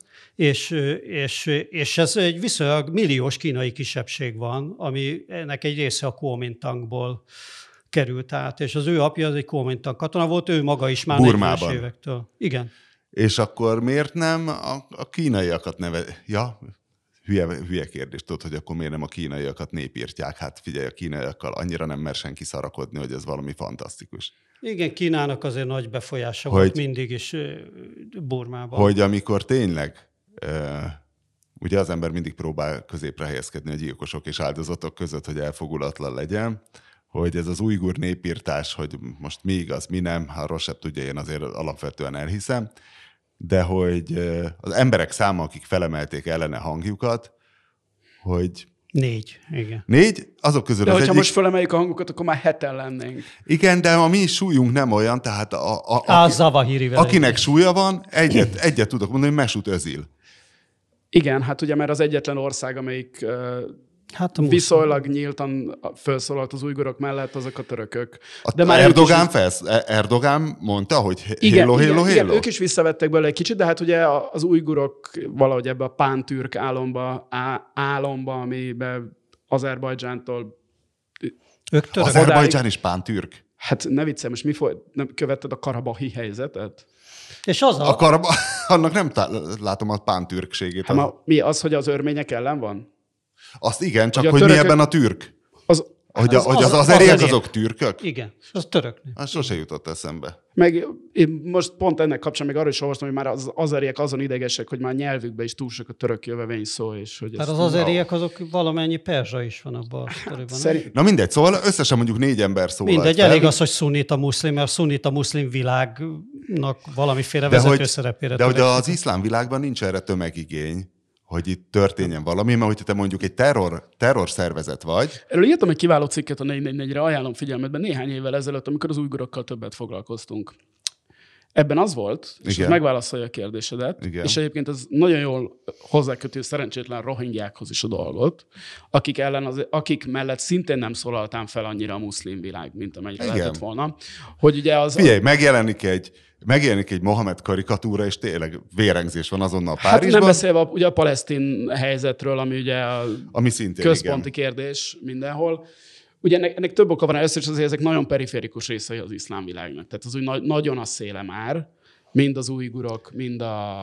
és ez egy viszonylag milliós kínai kisebbség van, ami ennek egy része a Kuomintangból került át, és az ő apja az egy Kuomintang katona volt, ő maga is már 40-es évektől. Igen. És akkor miért nem a kínaiakat hülye kérdés, tudod, hogy akkor miért nem a kínaiakat népírtják? Hát figyelj, a kínaiakkal annyira nem mer senki szarakodni, hogy ez valami fantasztikus. Igen, Kínának azért nagy befolyása volt mindig is Burmában. Hogy amikor tényleg, ugye az ember mindig próbál középre helyezkedni a gyilkosok és áldozatok között, hogy elfogulatlan legyen, hogy ez az ujgur népírtás, hogy most mi igaz, mi nem, ha Rosep tudja, én azért alapvetően elhiszem, de hogy az emberek száma, akik felemelték ellene hangjukat, hogy 4, igen. 4, azok közül de az hogyha egyik... most felemeljük a hangokat, akkor már 7-en lennénk. Igen, de a mi súlyunk nem olyan, tehát akinek súlya van, egyet tudok mondani, hogy Mesut Özil. Igen, hát ugye mert az egyetlen ország, amelyik viszonylag nyíltan felszólalt az ujgurok mellett, azok a törökök. De már Erdogan mondta, hogy hello. Igen, ők is visszavettek belőle egy kicsit, de hát ugye az ujgurok valahogy ebbe a pántürk álomba, amiben Azerbajdzsántól... Ők török. Azerbajdzsán is pántürk? Hát ne viccelj, most nem követted a karabahi helyzetet? És az annak nem látom a pántürkségét. Hát mi az, hogy az örmények ellen van? Azt igen, csak hogy mi ebben a türk? Hogy az azeriek azok türkök? Igen, az török. Az sose jutott eszembe. Meg én most pont ennek kapcsán még arra is olvastam, hogy már az azeriek azon idegesek, hogy már nyelvükben is túl sok a török jövevény szó. És hogy az azeriek azok valamennyi perzsa is van abban a sztoriban. Na mindegy, szóval összesen mondjuk 4 ember szólalt mindegy, elég az, hogy szunnita muszlim, mert a szunnita muszlim világnak valamiféle vezető szerepére. De hogy az iszlám világban nincs erre tömegigény, hogy itt történjen valami, mert hogyha te mondjuk egy terror szervezet vagy. Erről írtam egy kiváló cikket a 444-re, ajánlom figyelmetben néhány évvel ezelőtt, amikor az ujgurokkal többet foglalkoztunk. Ebben az volt, és ez megválaszolja a kérdésedet, igen. És egyébként ez nagyon jól hozzákötő szerencsétlen rohingyákhoz is a dolgot, akik mellett szintén nem szólaltám fel annyira a muszlim világ, mint amennyire lehetett volna. Hogy ugye figyelj, megjelenik egy Mohamed karikatúra, és tényleg vérengzés van azonnal Párizsban. Hát nem beszélve ugye a palesztin helyzetről, ami ugye ami szintén, központi kérdés mindenhol. Ugye ennek több oka van, először is azért ezek nagyon periférikus részei az iszlám világnak. Tehát az úgy nagyon a széle már, mind az ujgurok, mind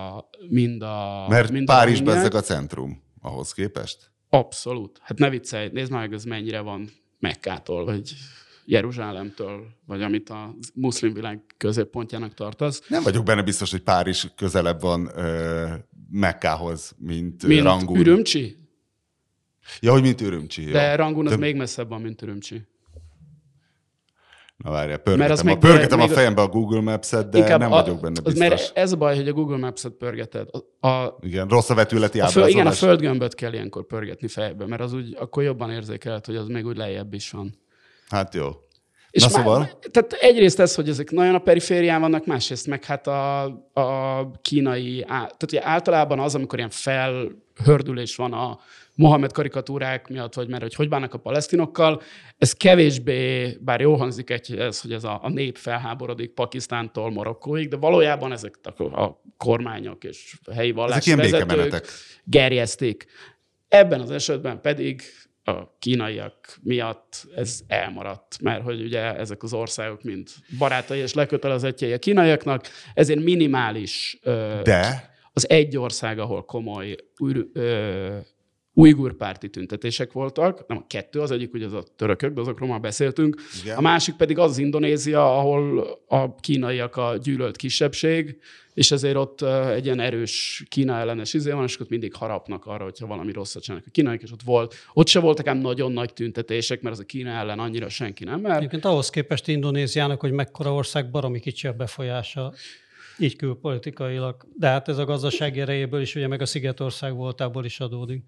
a Mert Párizsban ezek a centrum ahhoz képest? Abszolút. Hát ne viccelj, nézd meg, ez mennyire van Mekkától, vagy Jeruzsálemtől, vagy amit a muszlim világ középpontjának tartasz. Nem vagyok benne biztos, hogy Párizs közelebb van Mekkához, mint Rangun. Mint Ürümcsi? Ja, hogy mint Ürümcsi. De Rangun az még messzebb van, mint Ürümcsi. Na várjál, pörgetem a fejembe a Google Maps-et, de nem vagyok benne biztos. Mert ez a baj, hogy a Google Maps-et pörgeted. Igen, rossz a vetületi ábrázolás. Igen, a földgömböt kell ilyenkor pörgetni fejbe, mert az úgy akkor jobban érzékelhet, hogy az még úgy lejjebb is van. Hát jó. És szóval? Tehát egyrészt ez, hogy ezek nagyon a periférián vannak, másrészt meg hát a kínai, tehát ugye általában az, amikor ilyen felhördülés van a Mohamed karikatúrák miatt, vagy mert hogy bánnak a palesztinokkal, ez kevésbé, bár jól hangzik hogy ez a nép felháborodik Pakisztántól Marokkóig, de valójában ezek a kormányok és helyi vallási vezetők gerjeszték. Ebben az esetben pedig a kínaiak miatt ez elmaradt, mert hogy ugye ezek az országok mind barátai és lekötelezettjei a kínaiaknak, ezért minimális az egy ország, ahol komoly ujgurpárti tüntetések voltak, nem a 2, az egyik ugye az a törökök, de azokról már beszéltünk, igen. A másik pedig az Indonézia, ahol a kínaiak a gyűlölt kisebbség, és ezért ott egy ilyen erős Kína ellenes van, és ott mindig harapnak arra, hogyha valami rosszat csinálnak a kínaiak, és ott se voltak ám nagyon nagy tüntetések, mert az a Kína ellen annyira senki nem mer. Egyébként ahhoz képest Indonéziának, hogy mekkora ország, baromi kicsi a befolyása, így külpolitikailag. De hát ez a gazdasági erejéből is, ugye meg a Szigetország voltából is adódik.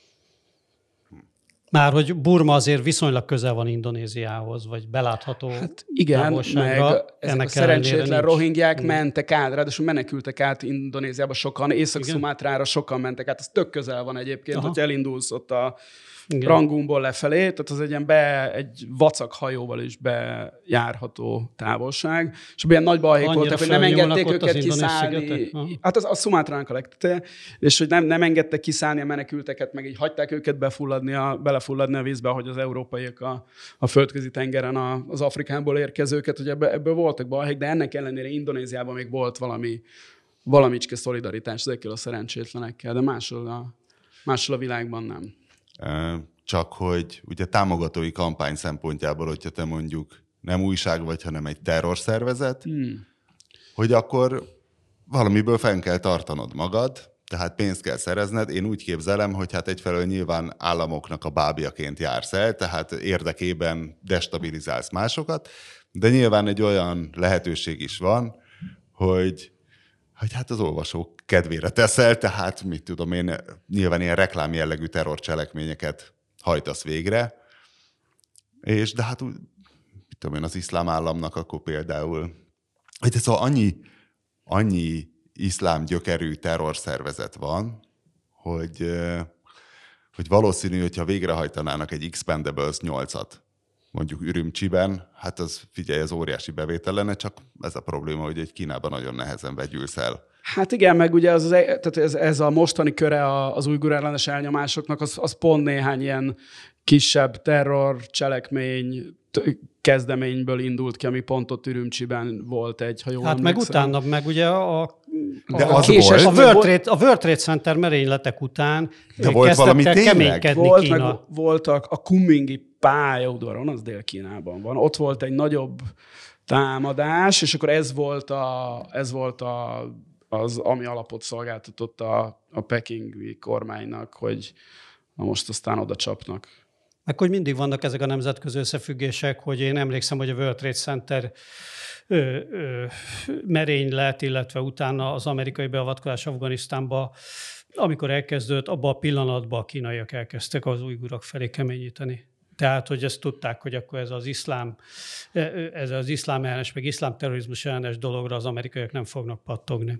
Már hogy Burma azért viszonylag közel van Indonéziához, vagy belátható távolságra. Meg ezek a szerencsétlen rohingyák mentek át, ráadásul menekültek át Indonéziába sokan, Észak-Szumátrára sokan mentek át, ez tök közel van egyébként, hogy elindulsz ott a Rangunból lefelé, tehát az egy vacak hajóval is bejárható távolság, és ilyen nagy balhék voltak, hogy nem engedték őket kiszállni. Hát az a Szumátrának a legteteje, és hogy nem engedtek kiszállni a menekülteket, meg így hagyták őket belefulladni a vízbe, ahogy az európaiak a földközi tengeren az Afrikából érkezőket, hogy ebből voltak balhék, de ennek ellenére Indonéziában még volt valamicske szolidaritás ezekkel a szerencsétlenekkel, de máshol máshol a világban nem. Csak hogy ugye támogatói kampány szempontjából, hogyha te mondjuk nem újság vagy, hanem egy terrorszervezet, hogy akkor valamiből fenn kell tartanod magad, tehát pénzt kell szerezned. Én úgy képzelem, hogy hát egyfelől nyilván államoknak a bábjaként jársz el, tehát érdekében destabilizálsz másokat, de nyilván egy olyan lehetőség is van, hogy hát az olvasók kedvére teszel, tehát mit tudom én, nyilván ilyen reklámjellegű terrorcselekményeket hajtasz végre, és de hát mit tudom én, az iszlám államnak akkor például, hogy szóval annyi iszlám gyökerű terrorszervezet van, hogy valószínű, hogyha végrehajtanának egy Expendables 8-at, mondjuk Ürümcsiben, hát az figyelj, az óriási bevétel lenne, csak ez a probléma, hogy egy Kínában nagyon nehezen vegyülsz el. Hát igen, meg ugye tehát ez a mostani köre az ujgur ellenes elnyomásoknak, az pont néhány ilyen kisebb terror cselekmény kezdeményből indult ki, ami pont ott Ürümcsiben volt egy, ha jól emlékszem. Meg utána, meg ugye a World Trade Center merényletek után kezdett el keménykedni Kína. Voltak a Kunmingi pályaudvaron, az Dél-Kínában van. Ott volt egy nagyobb támadás, és akkor ez volt az, ami alapot szolgáltatott a pekingi kormánynak, hogy na most aztán oda csapnak. Meg hogy mindig vannak ezek a nemzetközi összefüggések, hogy én emlékszem, hogy a World Trade Center merénylet, illetve utána az amerikai beavatkozás Afganisztánba, amikor elkezdődött, abban a pillanatban a kínaiak elkezdtek az ujgurok felé keményíteni. Tehát, hogy ezt tudták, hogy akkor ez az iszlám ellenes, meg iszlám terrorizmus ellenes dologra az amerikaiak nem fognak pattogni.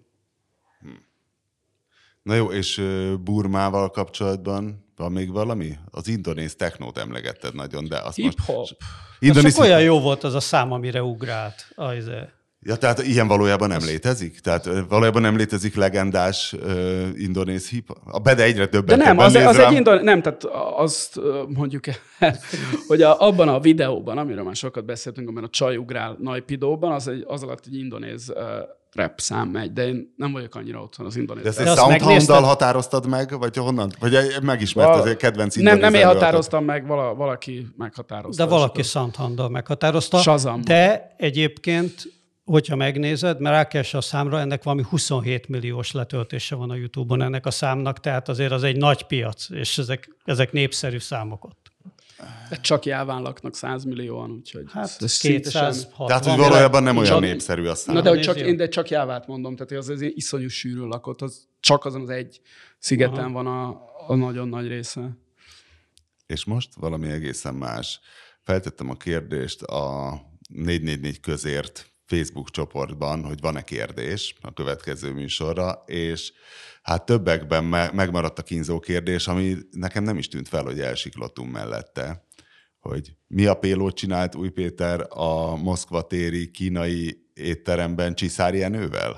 Na jó, és Burmával kapcsolatban van még valami? Az indonéz technót emlegetted nagyon, de azt hip-hop. Csak olyan jó volt az a szám, amire ugrált. Ja, tehát ilyen valójában nem létezik? Tehát valójában nem létezik legendás indonéz hip-hop? A Bede egyre többen. De nem, az egy nem, tehát azt mondjuk el, hogy abban a videóban, amiről már sokat beszéltünk, amiben a csaj ugrál Naypyidóban, az alatt egy indonéz rap szám megy, de én nem vagyok annyira otthon az indonéz. De ezt egy Soundhound-dal határoztad meg, vagy honnan? Vagy megismert az egy kedvenc indonéz? Nem én határoztam meg, valaki meghatározta. De valaki Soundhound-dal meghatározta. Shazam. De egyébként, hogyha megnézed, mert rákeres a számra, ennek valami 27 milliós letöltése van a YouTube-on ennek a számnak, tehát azért az egy nagy piac, és ezek népszerű számok ott. De csak Jáván laknak 100 millióan, úgyhogy... Hát 260. Tehát, hogy valójában nem olyan népszerű a szám. Na, de csak Jávát mondom, tehát az iszonyú sűrűn lakott, az csak azon az egy szigeten van a nagyon nagy része. És most valami egészen más. Feltettem a kérdést a 444 közért Facebook csoportban, hogy van-e kérdés a következő műsorra, és hát többekben megmaradt a kínzó kérdés, ami nekem nem is tűnt fel, hogy elsiklottunk mellette, hogy mi a pélót csinált Új Péter a Moszkva téri kínai étteremben Csiszár Jenővel?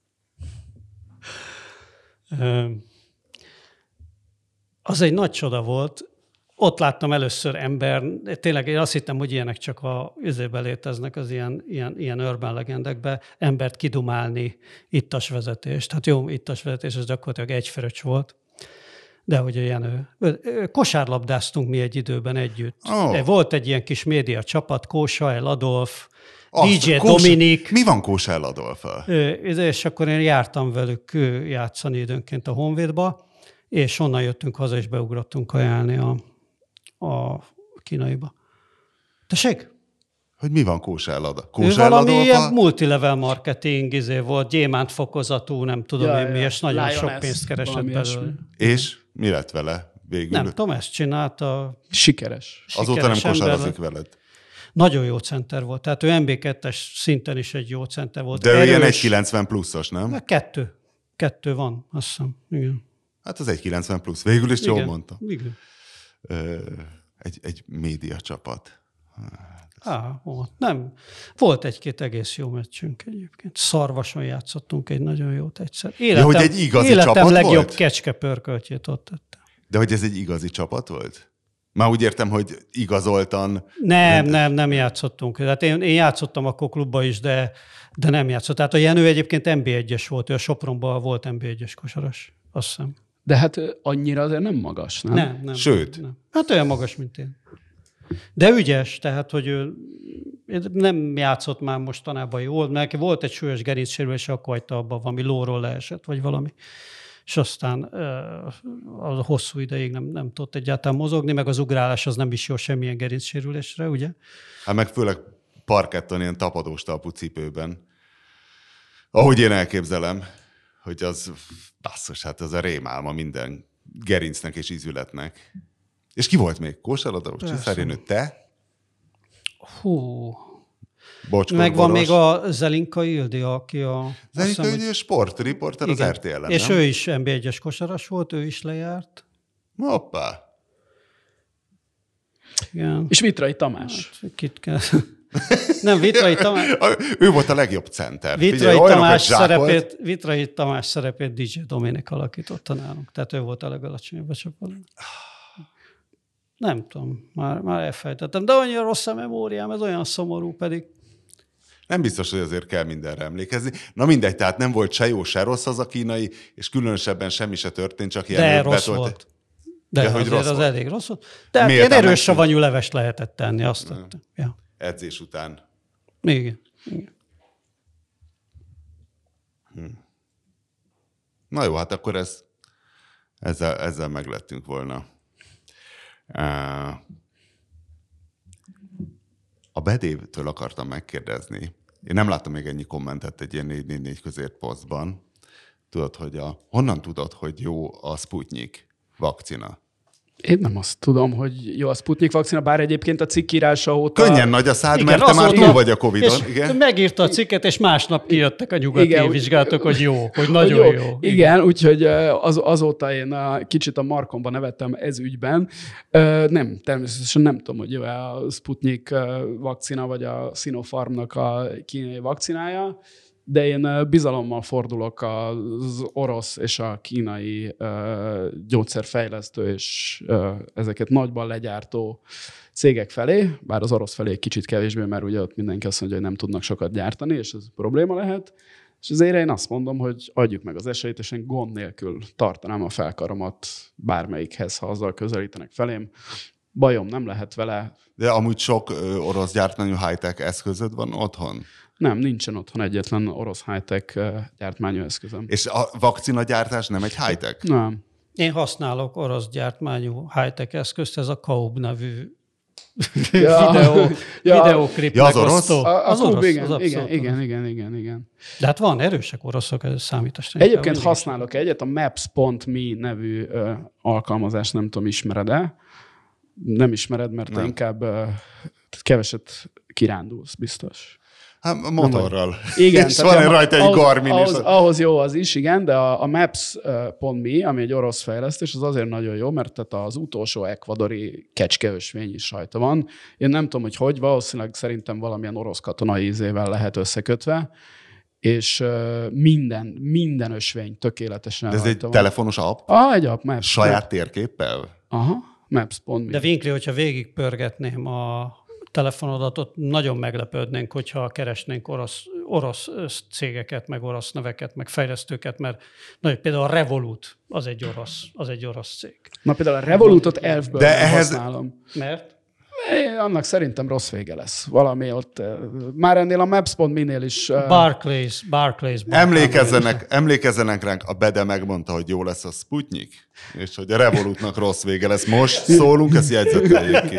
Az egy nagy csoda volt. Ott láttam először ember, tényleg én azt hittem, hogy ilyenek csak a üzébe léteznek, az ilyen urban legendekbe, embert kidumálni ittas-vezetést. Hát jó, ittas-vezetés, ez gyakorlatilag egy fröccs volt. De hogy a Jenő. Kosárlabdáztunk mi egy időben együtt. Oh. Volt egy ilyen kis média csapat, Kósael Adolf, DJ Dominik. Mi van Kósael Adolffal? És akkor én jártam velük játszani időnként a Honvédba, és onnan jöttünk haza, és beugrottunk kajálni a kínaiba. Tessék? Hogy mi van Kósael Adolff? Ő valami ilyen multilevel marketing volt, gyémántfokozatú, nem tudom én mi, és nagyon Lion sok pénzt keresett belőle. És mi lett vele végül? Nem tudom, ezt csinálta. Sikeres. Azóta nem kosározik veled? Nagyon jó center volt. Tehát ő MB2-es szinten is egy jó center volt. De ő ilyen 1,90 pluszos, nem? Kettő van, azt hiszem. Igen. Hát az 1,90 plusz. Végül is jól mondtam. Igen. Egy média csapat. Nem. Volt egy-két egész jó meccsünk egyébként. Szarvason játszottunk egy nagyon jót egyszer. Hogy egy igazi életem csapat legjobb volt? kecskepörköltjét ott tettem. De hogy ez egy igazi csapat volt? Már úgy értem, hogy igazoltan... Nem játszottunk. Hát én játszottam akkor klubba is, de nem játszott. Tehát a Jenő egyébként NB1-es volt, ő a Sopronban volt NB1-es kosaras, azt hiszem. De hát annyira azért nem magas, nem? Nem. Sőt. Nem. Hát olyan magas, mint én. De ügyes, tehát, hogy ő nem játszott már mostanában jól, neki volt egy súlyos gerincsérülés, akkor hagyta abba, valami lóról leesett, vagy valami. És aztán a hosszú ideig nem tudott egyáltalán mozogni, meg az ugrálás az nem is jó semmilyen gerincsérülésre, ugye? Hát meg főleg parketton ilyen tapadós talpú cipőben. Ahogy én elképzelem, hogy az basszus, hát az a rémálma minden gerincnek és ízületnek. És ki volt még? Kósarlabda, Csiszárjénő, te? Hú. Bocskor Meg van Boros. még a Zelinka Ildi, aki a... Zelinka Ildi sportriporter az RTL-en, És nem? ő is NB1-es kosaras volt, ő is lejárt. Hoppá. Igen. És Vitrai Tamás. Hát, kit kell... Nem, Vitrai Tamás... Ő volt a legjobb center. Figyelj, Vitrai Tamás szerepét DJ Dominik alakította nálunk. Tehát ő volt a legalacsonyabb a csapatban. Nem tudom, már elfejtettem. De annyira rossz a memóriám, ez olyan szomorú pedig. Nem biztos, hogy azért kell mindenre emlékezni. Na mindegy, tehát nem volt se jó, se rossz az a kínai, és különösebben semmi se történt, csak ilyen De rossz volt. De ja, hogy azért rossz az volt. elég rossz volt. De Miért ilyen erős emeltünk? savanyú levest lehetett tenni, azt tettem. Ja. Edzés után. Igen. Na jó, hát akkor ezzel meglettünk volna. A Bedévtől akartam megkérdezni. Én nem láttam még ennyi kommentet egy ilyen 444 közért posztban. Tudod, hogy honnan tudod, hogy jó a Sputnik vakcina? Én nem azt tudom, hogy jó a Sputnik vakcina, bár egyébként a cikk írása óta... Könnyen nagy a szád, Igen, mert te már azóta- túl vagy a Covid-on. És Igen? megírta a cikket, és másnap kijöttek a nyugati Igen, vizsgálatok, hogy jó, hogy nagyon jó. Igen, úgyhogy azóta én kicsit a markomba nevettem ez ügyben. Nem, természetesen nem tudom, hogy jó a Sputnik vakcina, vagy a Sinopharmnak a kínai vakcinája, de én bizalommal fordulok az orosz és a kínai gyógyszerfejlesztő és ezeket nagyban legyártó cégek felé, bár az orosz felé kicsit kevésbé, mert ugye ott mindenki azt mondja, hogy nem tudnak sokat gyártani, és ez probléma lehet. És azért én azt mondom, hogy adjuk meg az esélyt, és én gond nélkül tartanám a felkaromat bármelyikhez, ha azzal közelítenek felém. Bajom nem lehet vele. De amúgy sok orosz gyártmányú high-tech eszközöd van otthon? Nem, nincsen otthon egyetlen orosz high-tech gyártmányú eszközöm. És a vakcinagyártás nem egy high-tech? Nem. Én használok orosz gyártmányú high-tech eszközt, ez a Kaub nevű Ja. videóklip Ja, az orosz? megosztó. Az orosz, igen, az abszolút orosz. igen. De hát van erősek oroszok, ez számítás. Egyébként használok egyet, a Maps.me nevű alkalmazást, nem tudom, ismered-e? Nem ismered, mert te inkább keveset kirándulsz, biztos. Hát motorral. Igen, és tehát van rajta egy Garmin. ahhoz jó az is, igen, de a Maps.me, ami egy orosz fejlesztés, az azért nagyon jó, mert tehát az utolsó ekvadori kecskeösvény is rajta van. Én nem tudom, hogy valószínűleg szerintem valamilyen orosz katonai ízével lehet összekötve, és minden ösvény tökéletesen De ez rajta egy van. telefonos app? Egy app, Maps. Saját térképpel? Aha, Maps.me. De Winkli, hogyha végigpörgetném a telefonodat, ott nagyon meglepődnénk, hogyha keresnénk orosz cégeket, meg orosz neveket, meg fejlesztőket, mert például a Revolut az egy orosz cég. Na például a Revolutot elfből De nem ehhez- használom. Mert? Annak szerintem rossz vége lesz. Valami ott, már ennél a Maps.me-nél is... Barclays. Emlékezzenek ránk, a Bede megmondta, hogy jó lesz a Sputnik, és hogy a Revolutnak rossz vége lesz. Most szólunk, ezt jegyzeteljék ki.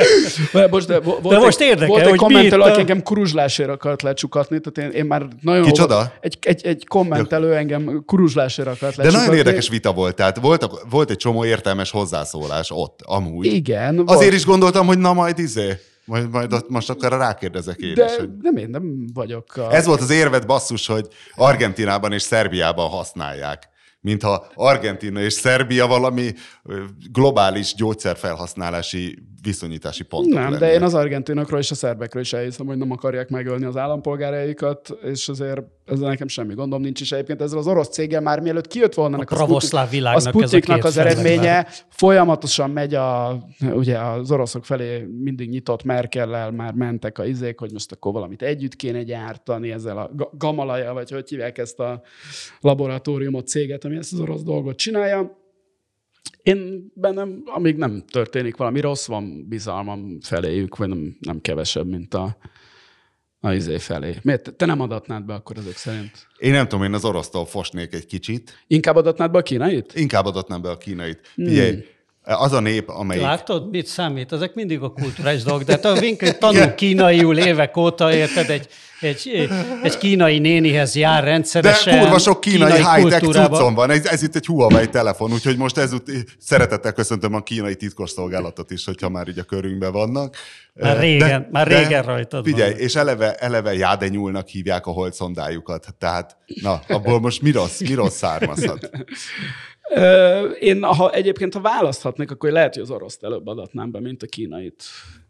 Most érdekel, volt egy hogy kommentelő, mi itt aki engem kuruzslásért akart lecsukatni, tehát én már nagyon... Kicsoda? Egy kommentelő engem kuruzslásért akart De lecsukatni. nagyon érdekes vita volt, tehát volt egy csomó értelmes hozzászólás ott, amúgy. Igen. Azért is gondoltam, hogy na majd majd ott most akkor rákérdezek én is. De Hogy... én nem vagyok... Ez volt az érved, basszus, hogy Argentinában és Szerbiában használják. Mintha Argentina és Szerbia valami globális gyógyszerfelhasználási viszonyítási pontok Nem, lennének. de én az argentinokról és a szerbekről is elhiszem, hogy nem akarják megölni az állampolgáraikat, és azért ezzel nekem semmi gondom nincs is. Egyébként ezzel az orosz céggel már mielőtt kijött volna A ennek pravoszláv világnak ez a Sputniknak két az fenekvel. eredménye, folyamatosan megy ugye az oroszok felé mindig nyitott Merkellel, már mentek a izék, hogy most akkor valamit együtt kéne gyártani ezzel a Gamalaja, vagy hogy hívják ezt a laboratóriumot, céget, ami ezt az orosz dolgot csinálja. Én bennem, amíg nem történik valami rossz, van bizalmam feléjük, vagy nem kevesebb, mint a izé felé. Miért? Te nem adatnád be akkor ezek szerint? Én nem tudom, én az orosztól fosnék egy kicsit. Inkább adatnád be a kínait? Inkább adatnám be a kínait. Figyelj, az a nép, amelyik... Látod, mit számít? Ezek mindig a kulturális dolgok, de te Winkler tanul kínaiul évek óta, érted, egy kínai nénihez jár rendszeresen. De kurva sok kínai high-tech cuccon van. Ez itt egy Huawei telefon, úgyhogy most szeretettel köszöntöm a kínai titkosszolgálatot is, hogyha már így a körünkben vannak. Már régen rajtad figyelj, van. és eleve jádenyúlnak hívják a holdszondájukat. Tehát, na, abból most mi rossz származhat? Én, ha választhatnék, akkor lehet, hogy az oroszt előbb adatnám be, mint a kínait.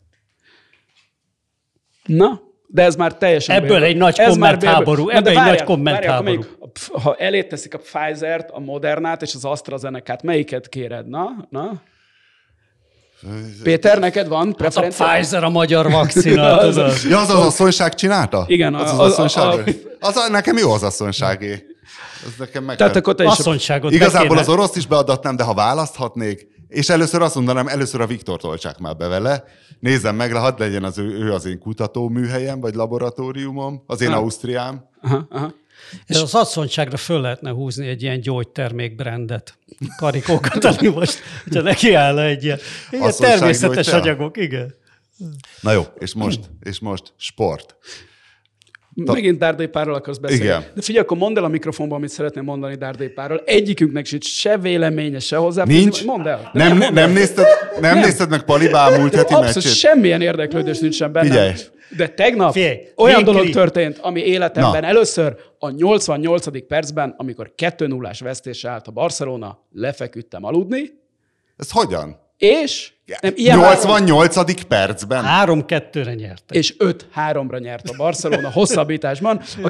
Na, de ez már teljesen... Ebből egy nagy kommentháború. Ha elé teszik a Pfizer-t, a Modernát és az AstraZeneca-t, melyiket kéred? Na? Péter, neked van preferencia? A Pfizer a magyar vakcina, tudod. Ja, az asszonyság csinálta? Igen. Az asszonyság? Nekem jó az asszonyságé. Ez nekem meg. Tehát akkor asszonyságot igazából az oroszt is beadatnám, de ha választhatnék, és először azt mondanám, először a Viktort oltsák már be vele. Nézzem meg, hadd legyen ő az én kutatóműhelyem, vagy laboratóriumom, az én Ausztriám. Aha. És az asszonyságra föl lehetne húzni egy ilyen gyógytermékbrandet. Karikókat, ami most, hogyha neki áll egy ilyen természetes anyagok, igen. Na jó, és most sport. Megint Dárdai Párról akarsz beszélni. Igen. De figyelj, akkor mondd el a mikrofonban, amit szeretném mondani Dárdai Párról. Egyikünknek sincs se véleménye, se hozzá. Nincs? Mondd el. Nem nézted meg Palibá múlt heti Abszolút meccsét? semmilyen érdeklődés nincsen benne. Figyelj. De tegnap olyan dolog történt, ami életemben először a 88. percben, amikor 2-0-ás vesztésre állt a Barcelona, lefeküdtem aludni. Ez hogyan? És... 88. percben? 3-2-re nyert. És 5-3-ra nyert a Barcelona hosszabbításban. A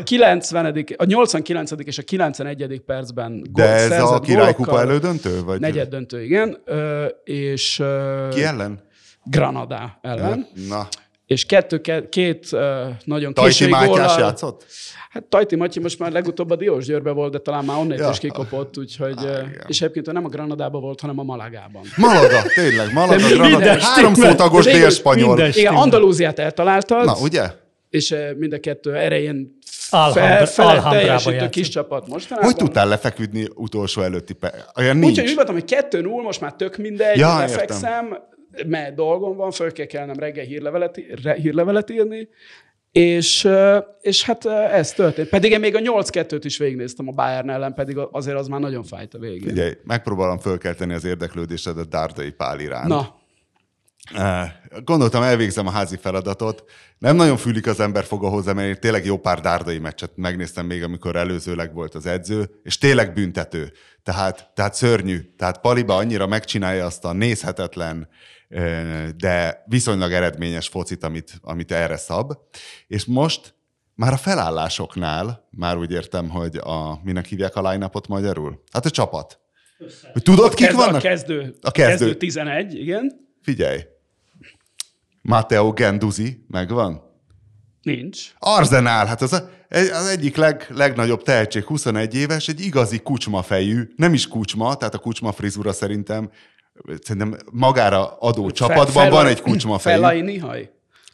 89. és a 91. percben de ez a királykupa elődöntő? Vagy? Negyeddöntő, igen. És... Ki ellen? Granada ellen. Na. És két nagyon Tajti Mátyás játszott? Hát Tajti Matyi most már legutóbb a Diósgyőrbe volt, de talán már onnét is kikopott, úgyhogy... és egyébként nem a Granadában volt, hanem a Malagában. Malaga, tényleg, Malaga, Granada. 3 szótagos dél-spanyol. Igen, Andalúziát eltaláltad. Na, ugye? És mind a kettő erején teljesítő kis csapat mostanában. Hogy tudtál lefeküdni utolsó előtti olyan nincs. Úgyhogy úgy voltam, hogy 2-0, most már tök mindegy, lefekszem, mert dolgom van, föl kell kellnem reggel hírlevelet írni, és hát ez történt. Pedig én még a 8-2-t is végignéztem a Bayern ellen, pedig azért az már nagyon fájt a végén. Figyelj, megpróbálom fölkelteni az érdeklődésedet Dárdai Pál iránt. Na. Gondoltam, elvégzem a házi feladatot. Nem nagyon fülik az ember foga hozzá, mert én tényleg jó pár dárdai meccset megnéztem még, amikor előzőleg volt az edző, és tényleg büntető. Tehát szörnyű. Tehát Paliba annyira megcsinálja azt a nézhetetlen, de viszonylag eredményes focit, amit erre szab. És most már a felállásoknál, már úgy értem, hogy minek hívják a line-upot magyarul? Hát a csapat. Tudod, kik vannak? A kezdő 11, igen. Figyelj. Matteo Guendouzi megvan? Nincs. Arsenal, hát az egyik legnagyobb tehetség, 21 éves, egy igazi kucsmafejű, nem is kucsma, tehát a kucsma frizura szerintem magára adó csapatban van egy kucsmafejű. Fellaini haj?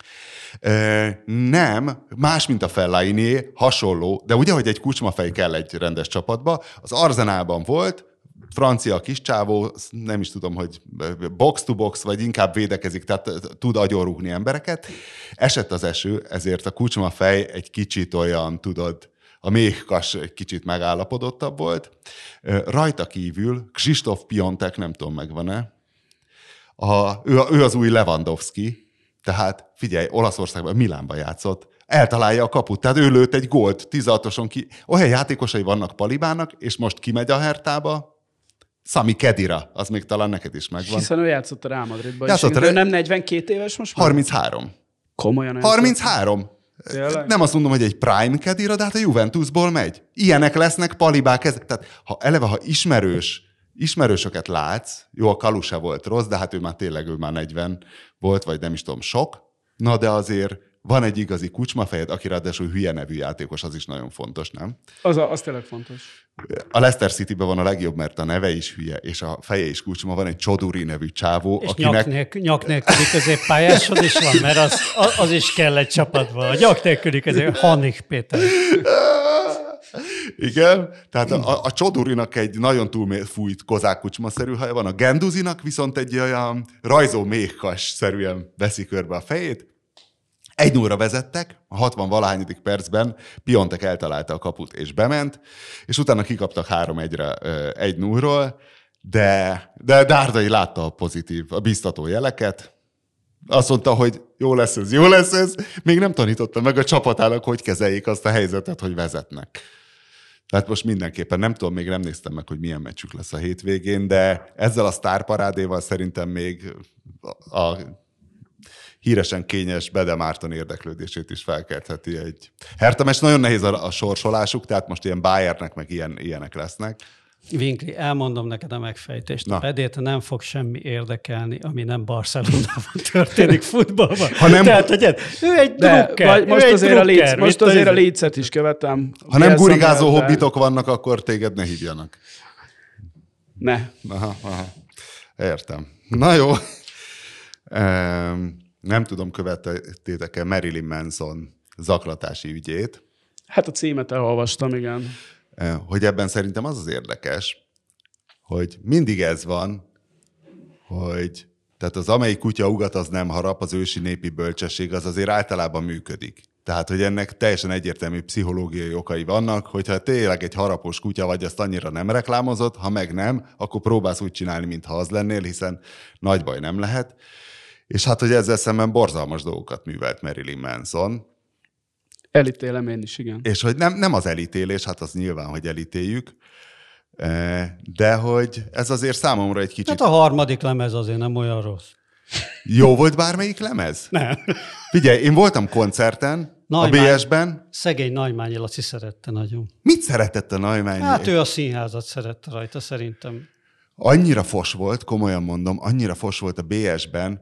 Nem, más, mint a Fellaini, hasonló, de ugye, hogy egy kucsmafej kell egy rendes csapatba, az Arsenalban volt, francia kiscsávó, nem is tudom, hogy box-to-box, vagy inkább védekezik, tehát tud agyonrúgni embereket. Esett az eső, ezért a kucsmafej egy kicsit olyan, tudod, a méhkas egy kicsit megállapodottabb volt. Rajta kívül Krzysztof Piątek, nem tudom, megvan-e, ő az új Lewandowski, tehát figyelj, Olaszországban, Milánban játszott, eltalálja a kaput, tehát ő lőtt egy gólt 16-oson ki. Olyan játékosai vannak Palibának, és most kimegy a Hertába, Sami Khedira, az még talán neked is megvan. Hiszen ő játszott a Real Madridban. Ő nem 42 éves most már? 33. Komolyan 33. Nem azt mondom, hogy egy prime Khedira, de hát a Juventusból megy. Ilyenek lesznek Palibák. Tehát ha ismerősöket látsz, jó, a Kalusa volt rossz, de hát ő már 40 volt, vagy nem is tudom, sok. Na de azért van egy igazi kucsmafejed, aki ráadásul hülye nevű játékos, az is nagyon fontos, nem? Az tényleg fontos. A Leicester Cityben van a legjobb, mert a neve is hülye, és a feje is kucsma, van egy Csoduri nevű csávó, és akinek... nyak nélküli középpályásod is van, mert az is kell egy csapatban. A nyak nélküli Hanik Péter. Igen, tehát a Csodurinak egy nagyon túlfújt kozák kucsmaszerű haja van, a Genduzinak viszont egy olyan rajzó méhkas-szerűen veszi körbe a fejét. 1-0-ra vezettek, a 60-valahányadik percben Piontek eltalálta a kaput és bement, és utána kikaptak 3-1-re 1-0-ról, de Dárdai látta a biztató jeleket, azt mondta, hogy jó lesz ez, még nem tanította meg a csapatának, hogy kezeljék azt a helyzetet, hogy vezetnek. Tehát most mindenképpen nem tudom, még nem néztem meg, hogy milyen meccsük lesz a hétvégén, de ezzel a sztárparádéval szerintem még a híresen kényes Bede Márton érdeklődését is felkeltheti egy Hertha meccs. Nagyon nehéz a sorsolásuk, tehát most ilyen Bayernnek meg ilyenek lesznek. Vinkli, elmondom neked a megfejtést. A Bedét nem fog semmi érdekelni, ami nem Barcelonában történik futballban. Tehát, hogy ő egy drukker. Most azért a Leeds-et is követem. Ha nem gurigázó hobbitok vannak, akkor téged ne hívjanak. Ne. Aha. Értem. Na jó. Nem tudom, követtétek-e Marilyn Manson zaklatási ügyét. Hát a címet elolvastam, igen. Hogy ebben szerintem az érdekes, hogy mindig ez van, hogy tehát az amelyik kutya ugat, az nem harap, az ősi népi bölcsesség, az azért általában működik. Tehát, hogy ennek teljesen egyértelmű pszichológiai okai vannak, hogyha tényleg egy harapós kutya vagy, azt annyira nem reklámozott, ha meg nem, akkor próbálsz úgy csinálni, mintha az lennél, hiszen nagy baj nem lehet. És hát, hogy ezzel szemben borzalmas dolgokat művelt Marilyn Manson. Elítélem én is, igen. És hogy nem az elítélés, hát az nyilván, hogy elítéljük, de hogy ez azért számomra egy kicsit... Hát a harmadik lemez azért nem olyan rossz. Jó volt bármelyik lemez? Nem. Figyelj, én voltam koncerten, a BS-ben. Szegény Naimányi Laci szerette nagyon. Mit szeretett a Naimányi? Hát ő a színházat szerette rajta, szerintem. Annyira fos volt, komolyan mondom, annyira fos volt a BS-ben,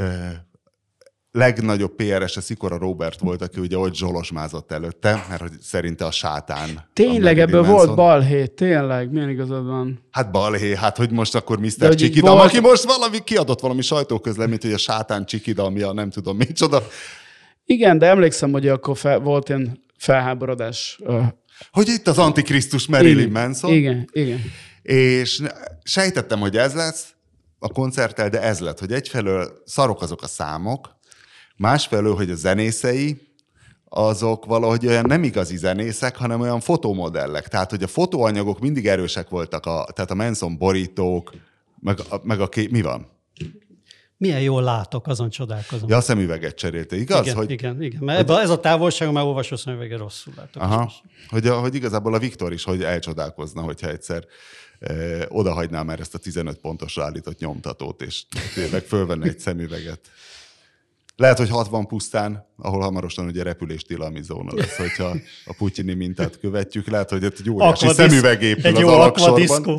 legnagyobb PRS-e Szikora Róbert volt, aki ugye ott zsolosmázott előtte, mert hogy szerinte a sátán. Tényleg ebből volt balhé, tényleg, milyen igazad van? Hát balhé, hát hogy most akkor Mr. Csikida, volt... aki most kiadott valami sajtóközleményt, hogy a sátán Csikida, ami a nem tudom micsoda. Igen, de emlékszem, hogy akkor volt ilyen felháborodás. Hogy itt az Antikrisztus Marilyn Manson. Igen. És sejtettem, hogy ez lesz a koncerttel, de ez lett, hogy egyfelől szarok azok a számok, másfelől, hogy a zenészei, azok valahogy olyan nem igazi zenészek, hanem olyan fotomodellek. Tehát, hogy a fotóanyagok mindig erősek voltak, tehát a Manson borítók, meg a mi van? Milyen jól látok, azon csodálkozom. Ja, a szemüveget cserélte, igaz? Igen. Mert ez a távolságon már olvasó szemüveggel rosszul látok. Aha, hogy igazából a Viktor is, hogy elcsodálkozna, hogyha egyszer odahagynál már ezt a 15 pontosra állított nyomtatót, és tényleg fölvenne egy szemüveget. Lehet, hogy 60 pusztán, ahol hamarosan ugye repüléstilalmi zóna lesz, hogyha a putyini mintát követjük. Lehet, hogy egy óriási szemüveg épül az alaksorban.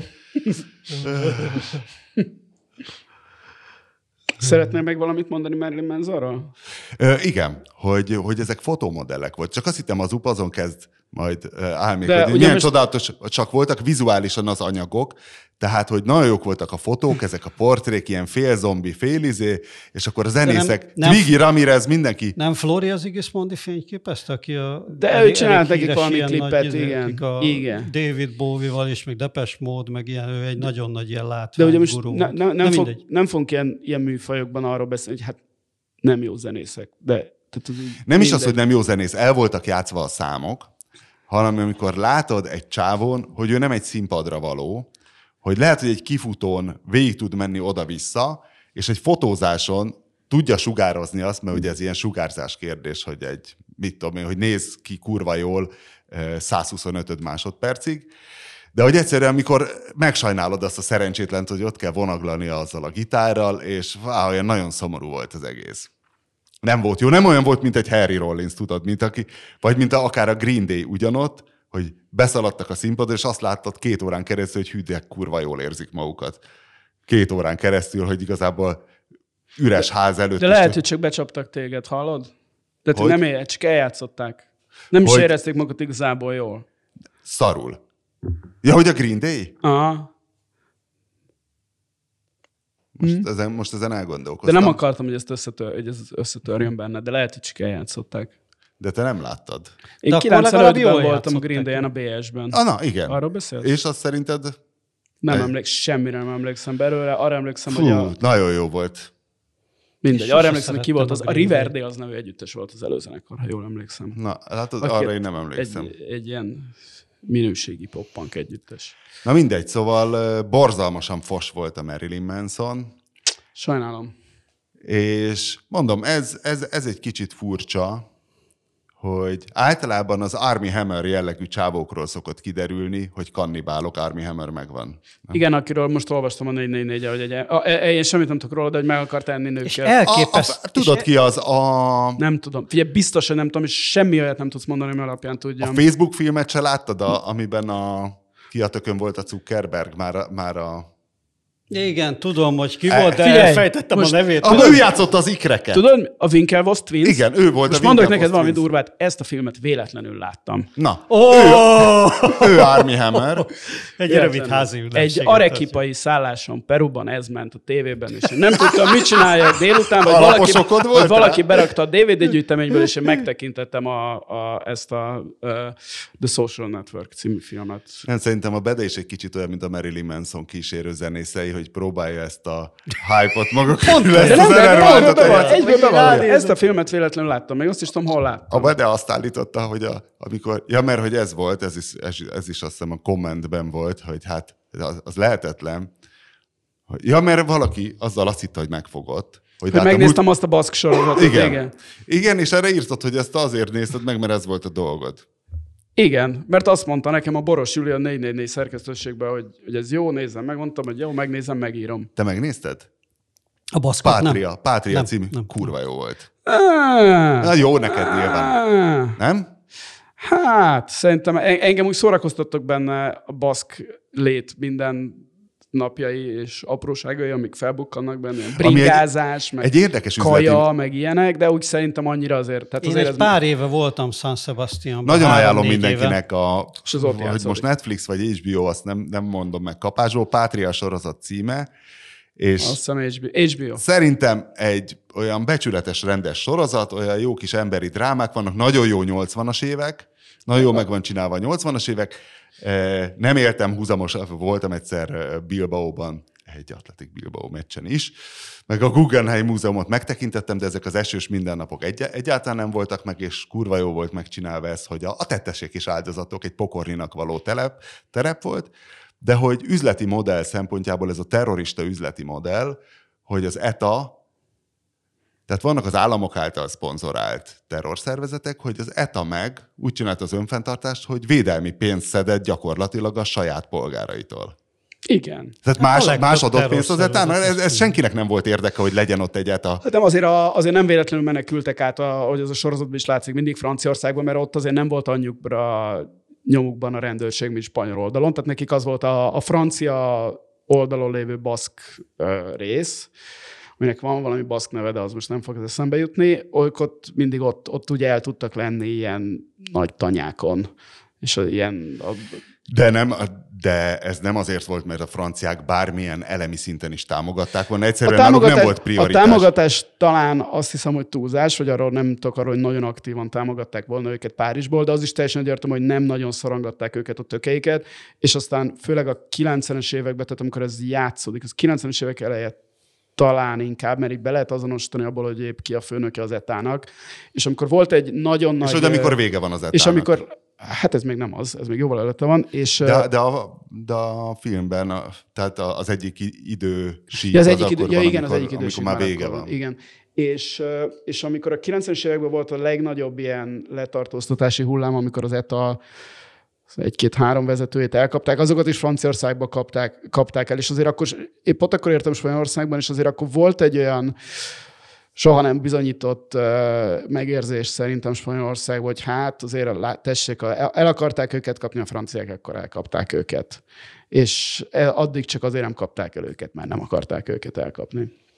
Szeretnél meg valamit mondani Marilyn Mansonról? Igen, hogy ezek fotomodellek volt. Csak azt hittem, az UPA azon kezd majd álmélkodni. Milyen csodálatos csak voltak vizuálisan az anyagok, tehát, hogy nagyon jók voltak a fotók, ezek a portrék, ilyen fél zombi, fél és akkor a zenészek, Twiggy, Ramirez, mindenki. Nem Flóri az Igismondi fényképezte, aki a... De ő csinált nekik valami klipet, igen. David Bowie-val, és még Depeche Mode, meg ilyen, ő egy nagyon nagy ilyen látványgurú. De ugye most nem fogunk ilyen műfajokban arról beszélni, hogy hát nem jó zenészek. Nem is az, hogy nem jó zenész, el voltak játszva a számok, hanem amikor látod egy csávón, hogy ő nem egy színpadra való, hogy lehet, hogy egy kifutón végig tud menni oda-vissza, és egy fotózáson tudja sugározni azt, mert ugye ez ilyen sugárzás kérdés, hogy mit tudom én, hogy néz ki kurva jól 125 másodpercig, de hogy egyszerűen, amikor megsajnálod azt a szerencsétlent, hogy ott kell vonaglani azzal a gitárral, és olyan nagyon szomorú volt az egész. Nem volt jó, nem olyan volt, mint egy Harry Rollins, tudod, mint akár a Green Day ugyanott, hogy beszaladtak a színpadra, és azt láttad 2 órán keresztül, hogy de kurva jól érzik magukat. 2 órán keresztül, hogy igazából üres ház előtt. De lehet, hogy csak becsaptak téged, hallod? Tehát hogy? nem csak eljátszották. Nem is Hogy? érezték magukat igazából jól. Szarul. Ja, hogy a Green Day? Aha. Most ezen De elgondolkoztam. nem akartam, hogy hogy ez összetörjön benne, de lehet, hogy csak eljátszották. De te nem láttad. Én De akkor legalább 95-ben jól voltam a játszottak. Green Day-en a BS-ben. Na, igen. Arról beszélsz? És azt szerinted? Nem emlékszem, semmire nem emlékszem belőle. Arra emlékszem, hogy Fú, nagyon jó volt. mindegy, És arra sose emlékszem, hogy ki volt szerettem az. a A Green Day. Riverdale az nevű együttes volt az előzenekar, ha jól emlékszem. Na, hát Aki arra én nem emlékszem. Egy ilyen minőségi pop-punk együttes. Na mindegy, szóval borzalmasan fos volt a Marilyn Manson, Sajnálom. és mondom, ez egy kicsit furcsa, hogy általában az Armie Hammer jellegű csávókról szokott kiderülni, hogy kannibálok, Armie Hammer megvan. Igen, akiről most olvastam a 444-e, hogy én semmit nem tudok róla, de hogy meg akart enni És nőkkel. elképesztő. Tudod ki az a Nem tudom. Figyelj, biztos, hogy nem tudom, és semmi olyat nem tudsz mondani, ami alapján tudjam. Facebook filmet se láttad, amiben ki a tökön volt a Zuckerberg, már a... Igen, tudom, hogy ki volt, de Figyelj, elfejtettem most- a nevét. Ő játszott az ikreket. Tudod, a Winklevoss Twins? Igen, ő volt Most a mondok Winklevoss neked valami Twins. durvát, ezt a filmet véletlenül láttam. Na, Oh! ő Armie Hammer. Egy rövid házi Egy ünnepséget arequipai szálláson Peruban ez ment a tévében, és én nem tudtam, mit csináljak délután, vagy Alaposokod vagy voltál? valaki berakta a DVD gyűjteményből, és én megtekintettem ezt a The Social Network című filmet. Nem, szerintem a Bede is egy kicsit olyan, mint a Marilyn Manson kísérő zenészei, hogy próbálja ezt a hype-ot maga körül. De nem, Ezt egyből bevallom. Ezt a filmet véletlenül láttam, még azt is tudom, hol láttam. A Bede azt állította, hogy amikor, mert hogy ez volt, ez is azt hiszem a kommentben volt, hogy hát az lehetetlen. Mert valaki azzal azt hitte, hogy megfogott. Hogy megnéztem azt a baszk sorozatot. Igen, és erre írtad, hogy ezt azért nézted meg, mert ez volt a dolgod. Igen, mert azt mondta nekem a Boros Júlia 444 szerkesztőségben, hogy ez jó, nézzem meg. Mondtam, hogy jó, megnézem, megírom. Te megnézted? A baszkot Pátria Nem, című nem. kurva jó volt. Na jó neked nyilván. Nem? Hát, szerintem engem úgy szórakoztattak benne a baszk lét minden napjai és apróságai, amik felbukkannak benne, ilyen bringázás, meg egy érdekes kaja, meg ilyenek, de úgy szerintem annyira azért. Tehát Én azért egy pár éve voltam San Sebastianban. Nagyon ajánlom 3-4 mindenkinek, És az ott hogy játszódik. most Netflix vagy HBO, azt nem mondom meg kapásból, Pátria sorozat címe, és Azt hiszem HBO. szerintem egy olyan becsületes, rendes sorozat, olyan jó kis emberi drámák vannak, nagyon jó 80-as évek, nagyon jó meg van csinálva a 80-as évek. Nem éltem húzamos, voltam egyszer Bilbaóban, egy Athletic Bilbao meccsen is, meg a Guggenheim Múzeumot megtekintettem, de ezek az esős mindennapok egyáltalán nem voltak meg, és kurva jó volt megcsinálva ez, hogy a tettesek és áldozatok egy pokorninak való terep volt, de hogy üzleti modell szempontjából ez a terrorista üzleti modell, hogy az ETA, tehát vannak az államok által szponzorált terrorszervezetek, hogy az ETA meg úgy csinált az önfenntartást, hogy védelmi pénzt szedett gyakorlatilag a saját polgáraitól. Igen. Tehát legtöbb más adott pénzt az ETA-nak, terrorszervezet ez senkinek nem volt érdeke, hogy legyen ott egy ETA. Hát nem azért nem véletlenül menekültek át, ahogy az a sorozatban is látszik, mindig Franciaországban, mert ott azért nem volt nyomukban a rendőrség, mint spanyol oldalon. Tehát nekik az volt a francia oldalon lévő baszk rész, aminek van valami baszk neve, de az most nem fog eszembe jutni. Ott mindig ott ugye el tudtak lenni ilyen nagy tanyákon. És De ez nem azért volt, mert a franciák bármilyen elemi szinten is támogatták volna. Egyszerűen náluk nem volt prioritás. A támogatás talán azt hiszem, hogy túlzás, vagy arról nem tudok arról, hogy nagyon aktívan támogatták volna őket Párizsból, de az is teljesen egyértelmű, hogy nem nagyon szorongatták őket a tökeiket, és aztán főleg a 90-es években, tehát amikor ez játszódik, az 90-es évek eleje talán inkább, mert így be lehet azonosítani abból, hogy épp ki a főnöke az ETA-nak. És amikor volt egy nagyon nagy... És hogy amikor vége van az ETA-nak. És amikor... Hát ez még nem az, ez még jóval előtte van. És, de a filmben, tehát az egyik idősík ja, az akkor egyik van, igen, amikor, az egyik idősík amikor már vége van. Igen. És amikor a 90-es években volt a legnagyobb ilyen letartóztatási hullám, amikor az ETA 1-2-3 vezetőjét elkapták, azokat is Franciaországba kapták el, és azért akkor, épp ott akkor értem Spanyolországban, és azért akkor volt egy olyan soha nem bizonyított megérzés szerintem Spanyolországban, hogy hát azért tessék, el akarták őket kapni a franciák, akkor elkapták őket. És addig csak azért nem kapták el őket, mert nem akarták őket elkapni.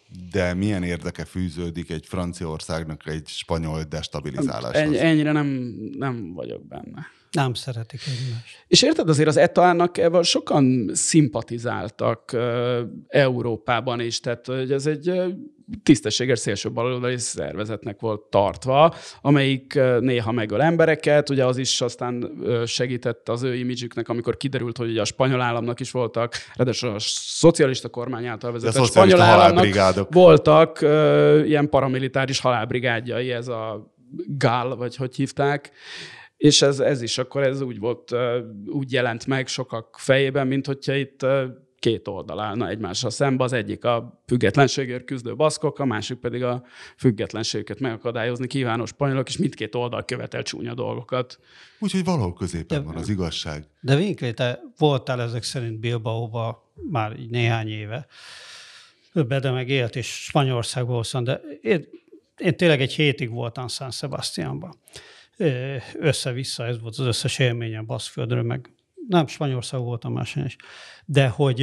de milyen érdeke fűződik egy Franciaországnak egy spanyol destabilizáláshoz? Ennyire nem vagyok benne. Nem szeretik egymást. És érted, azért az ETA-nak ebben sokan szimpatizáltak Európában is, tehát hogy ez egy tisztességes szélső baloldali szervezetnek volt tartva, amelyik néha megöl embereket, ugye az is aztán segített az ő imidzsüknek, amikor kiderült, hogy ugye a spanyol államnak is voltak, ráadásul a szocialista kormány által vezetett spanyol államnak voltak ilyen paramilitáris halálbrigádjai, ez a GAL, vagy hogy hívták, és ez is akkor ez úgy volt, úgy jelent meg sokak fejében, mint hogyha itt két oldal állna egymással szembe. Az egyik a függetlenségért küzdő baszkok, a másik pedig a függetlenségüket megakadályozni kívánó spanyolok, és mindkét oldal követel csúnya dolgokat. Úgyhogy valahol középen van az igazság. De Winkley, te voltál ezek szerint Bilbaóba már így néhány éve. Bede meg élt, és Spanyolországban hosszan, de én tényleg egy hétig voltam San Sebastiánban. Össze-vissza, ez volt az összes élményem Baszkföldről, meg nem Spanyolország voltam máson is. De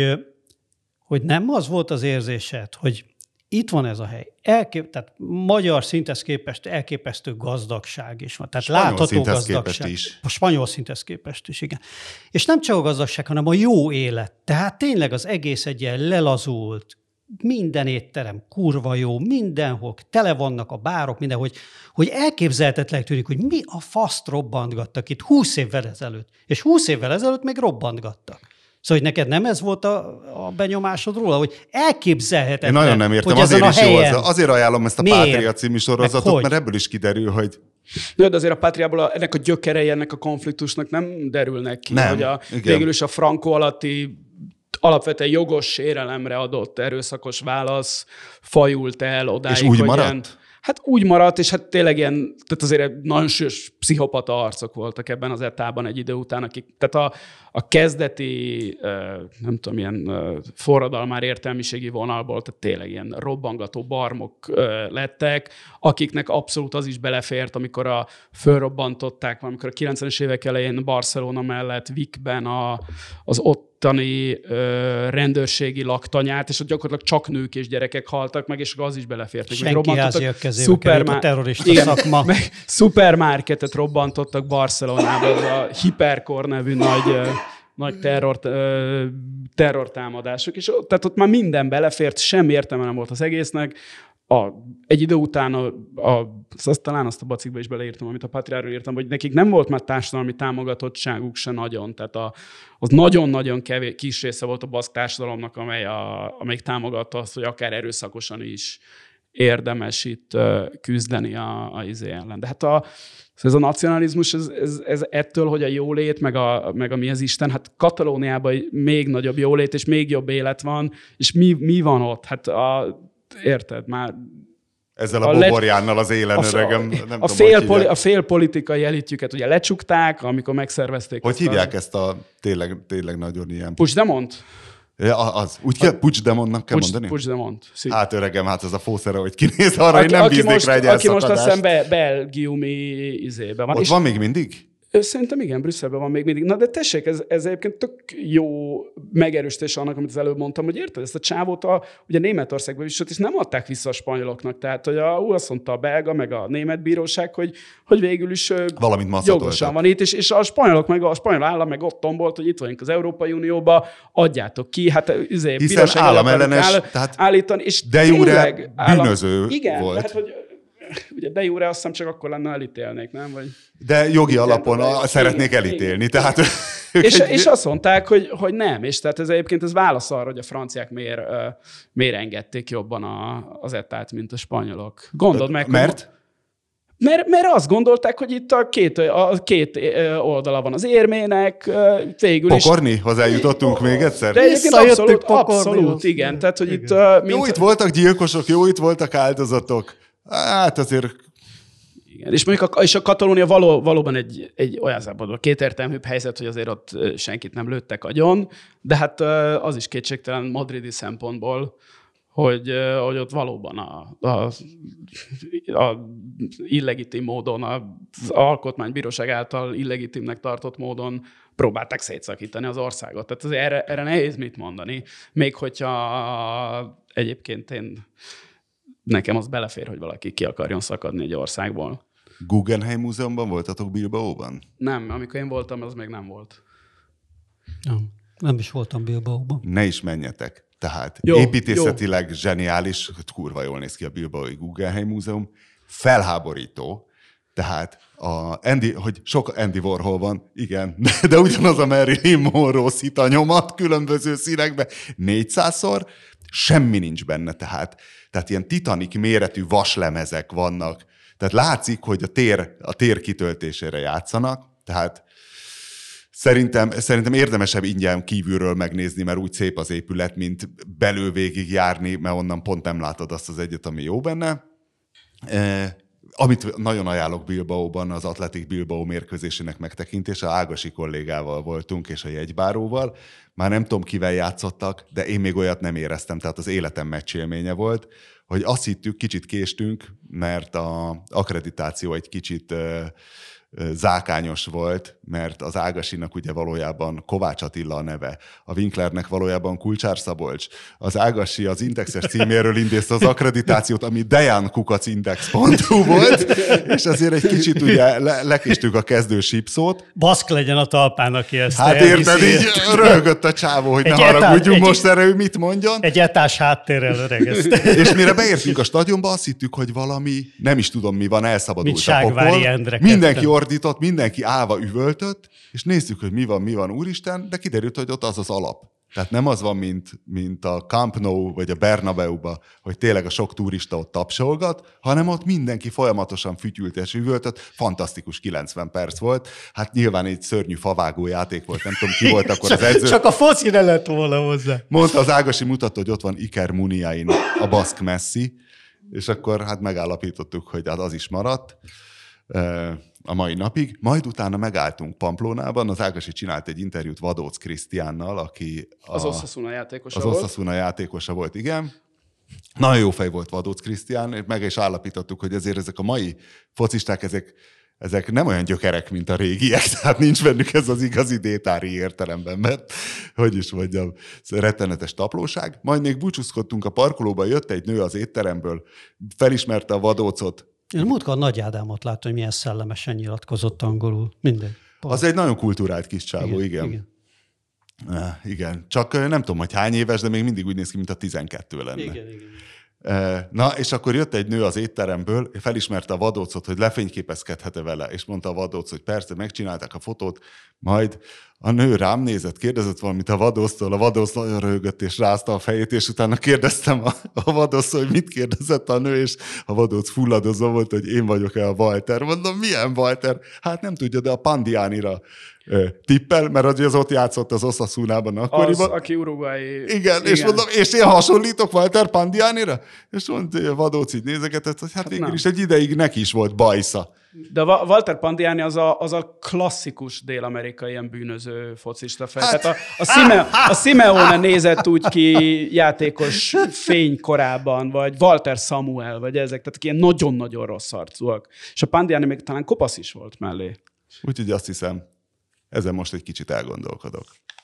hogy nem az volt az érzésed, hogy itt van ez a hely. Tehát magyar szinthez képest elképesztő gazdagság is van. Tehát spanyol látható gazdagság. Is. A spanyol szinthez képest is, igen. És nem csak a gazdagság, hanem a jó élet. Tehát tényleg az egész egy ilyen lelazult, minden étterem kurva jó, mindenhol tele vannak a bárok, mindenhol, hogy elképzelhetetlen tűnik, hogy mi a faszt robbantgattak itt 20 évvel ezelőtt. És 20 évvel ezelőtt még robbantgattak. Szóval, hogy neked nem ez volt a benyomásod róla, hogy elképzelhetetlen. Én nagyon nem értem, azért ajánlom ezt a Pátria című sorozatot, mert ebből is kiderül, hogy... De azért a Pátriából ennek a gyökerei, ennek a konfliktusnak nem derülnek ki, nem, hogy végül is a Franco alatti alapvetően jogos sérelemre adott erőszakos válasz fajult el odáig. És úgy maradt? Hát úgy maradt, és hát tényleg ilyen, tehát azért nagyon sűrűs pszichopata arcok voltak ebben az etában egy idő után, akik, tehát a kezdeti, nem tudom, ilyen forradalmár értelmiségi vonalból, tehát tényleg ilyen robbangató barmok lettek, akiknek abszolút az is belefért, amikor fölrobbantották, amikor a 90-es évek elején Barcelona mellett Vicben az ottani rendőrségi laktanyát, és ott gyakorlatilag csak nők és gyerekek haltak meg, és az is belefért. Senki háziak kezébe került a terrorista szakma. Szupermarketet robbantottak Barcelonában, az a Hiperkor nevű nagy terrortámadások, és tehát ott már minden belefért, semmi értelme nem volt az egésznek. Egy idő után, talán azt a bacikba is beleírtam, amit a Patriáról írtam, hogy nekik nem volt már társadalmi támogatottságuk se nagyon, tehát az nagyon-nagyon kis része volt a baszk társadalomnak, amelyik támogatta azt, hogy akár erőszakosan is érdemes itt küzdeni a izé ellen. De hát ez a nacionalizmus, ez ettől, hogy a jólét, meg a mi az Isten, hát Katalóniában még nagyobb jólét, és még jobb élet van, és mi van ott? Hát érted már... Ezzel a boborjánnal az élen öregem, nem a fél politikai elitjüket ugye lecsukták, amikor megszervezték. Hogy hívják ezt a tényleg nagyon ilyen... Puigdemont? Az. Úgy kell Puigdemontnak kell mondani? Puigdemont. Hát öregem, hát ez a fószere, hogy kinéz arra, hogy nem bíznék rá egy elszakadást. Aki most azt hiszem belgiumi izében van. Ott van még mindig? Szerintem igen, Brüsszelben van még mindig. Na de tessék, ez egyébként tök jó megerősítés annak, amit az előbb mondtam, hogy érted, ezt a csávót ugye Németországban is, és nem adták vissza a spanyoloknak. Tehát, hogy azt mondta a belga, meg a német bíróság, hogy végül is jogosan van itt, és a spanyolok, meg a spanyol állam meg ott tombolt, hogy itt vagyunk az Európai Unióba, adjátok ki, hát hiszen államellenes, állítani, és de jure bűnöző igen, volt. Hát, hogy ugye de jure azt hiszem csak akkor lenne, elítélnék, nem? Vagy... De jogi alapon szeretnék elítélni. Tehát és azt mondták, hogy nem. És tehát ez egyébként ez válasz arra, hogy a franciák miért engedték jobban az etát, mint a spanyolok. Gondold meg. Mert? Mert azt gondolták, hogy itt a két oldala van az érmének, végül is... Pokornihoz eljutottunk még egyszer? De egyébként abszolút, igen. Tehát, hogy itt... Jó, itt voltak gyilkosok, jó, itt voltak áldozatok. Hát azért... Igen. És mondjuk a Katalónia valóban egy olyan szempontból kétértelműbb helyzet, hogy azért ott senkit nem lőttek agyon, de hát az is kétségtelen madridi szempontból, hogy ott valóban a illegitim módon, az alkotmánybíróság által illegitimnek tartott módon próbálták szétszakítani az országot. Tehát azért erre nehéz mit mondani. Még hogyha egyébként nekem az belefér, hogy valaki ki akarjon szakadni egy országból. Guggenheim Múzeumban voltatok Bilbaóban? Nem, amikor én voltam, az még nem volt. Nem is voltam Bilbaóban. Ne is menjetek. Tehát jó, építészetileg zseniális, kurva jól néz ki a Bilbaói Guggenheim Múzeum, felháborító. Tehát hogy sok Andy Warhol van, igen, de ugyanaz a Marilyn Monroe szitanyomat különböző színekben 400-szor, semmi nincs benne tehát ilyen Titanic méretű vaslemezek vannak. Tehát látszik, hogy a tér kitöltésére játszanak, tehát Szerintem érdemesebb ingyen kívülről megnézni, mert úgy szép az épület, mint belül végig járni, mert onnan pont nem látod azt az egyet, ami jó benne. Amit nagyon ajánlok Bilbaóban, az Athletic Bilbao mérkőzésének megtekintése, Ágasi kollégával voltunk, és a jegybáróval. Már nem tudom, kivel játszottak, de én még olyat nem éreztem, tehát az életem meccsélménye volt, hogy azt hittük, kicsit késtünk, mert az akkreditáció egy kicsit zákányos volt, mert az Ágasinak ugye valójában Kovács Attila a neve, a Winklernek valójában Kulcsár Szabolcs. Az Ágasi az Indexes címéről indézte az akkreditációt, ami dejankukacindex.hu volt, és azért egy kicsit ugye lekéstük a kezdő sípszót. Baszk legyen a talpán, aki ezt hát érted, így röhögött a csávó, hogy ne haragudjunk most erre, ő mit mondjon. Egy etás háttérrel öregezte. És mire beértünk a stadionba, azt hittük, hogy valami, nem is tudom mi van, elszabadult a pokol. Mindenki ordított, mindenki állva üvöltött, és néztük, hogy mi van, úristen, de kiderült, hogy ott az az alap. Tehát nem az van, mint a Camp Nou vagy a Bernabeuba, hogy tényleg a sok turista ott tapsolgat, hanem ott mindenki folyamatosan fütyült és üvöltött. Fantasztikus 90 perc volt. Hát nyilván egy szörnyű favágó játék volt, nem tudom, ki volt akkor az edző. Csak a foci ne lett volna hozzá. Mondta az Ágasi, mutatta, hogy ott van Iker Muniain, a baszk Messi, és akkor hát megállapítottuk, hogy hát az is maradt a mai napig. Majd utána megálltunk Pamplónában, az Ágasi csinált egy interjút Vadóc Krisztiánnal, aki az Osasuna játékosa volt. Az Osasuna játékosa volt, igen. Nagyon jó fej volt Vadóc Krisztián, meg is állapítottuk, hogy ezért ezek a mai focisták, ezek nem olyan gyökerek, mint a régiek, tehát nincs bennük ez az igazi détári értelemben, mert, hogy is mondjam, rettenetes taplóság. Majd még búcsúzkodtunk a parkolóba, jött egy nő az étteremből, felismerte a Vadócot. Én múltkor Nagy Ádámot láttam, hogy milyen szellemesen nyilatkozott angolul. Minden. Az egy nagyon kultúrált kis csávó, igen. Igen. Csak nem tudom, hogy hány éves, de még mindig úgy néz ki, mint a 12 lenne. Igen. Na, és akkor jött egy nő az étteremből, felismerte a Vadócot, hogy lefényképezkedhet-e vele, és mondta a Vadóc, hogy persze, megcsinálták a fotót, majd a nő rám nézett, kérdezett valamit a Vadóctól, a Vadóc nagyon röhögött, és rázta a fejét, és utána kérdeztem a Vadóctól, hogy mit kérdezett a nő, és a Vadóc fulladozva volt, hogy én vagyok-e a Walter. Mondom, milyen Walter? Hát nem tudja, de a Pandiánira tippel, mert az ott játszott az Osasunában akkoriban. Az, aki uruguayi. Igen, és mondom, és én hasonlítok Walter Pandiánira? És mondta, a Vadóc így nézegetett, hogy hát végül is egy ideig neki is volt bajsza. De Walter Pandiani az a klasszikus dél-amerikai ilyen bűnöző focista fej. Hát, tehát a Simeone nézett úgy ki játékos fénykorában, vagy Walter Samuel, vagy ezek, tehát ilyen nagyon-nagyon rossz arcúak. És a Pandiani még talán kopasz is volt mellé. Úgyhogy azt hiszem, ezen most egy kicsit elgondolkodok.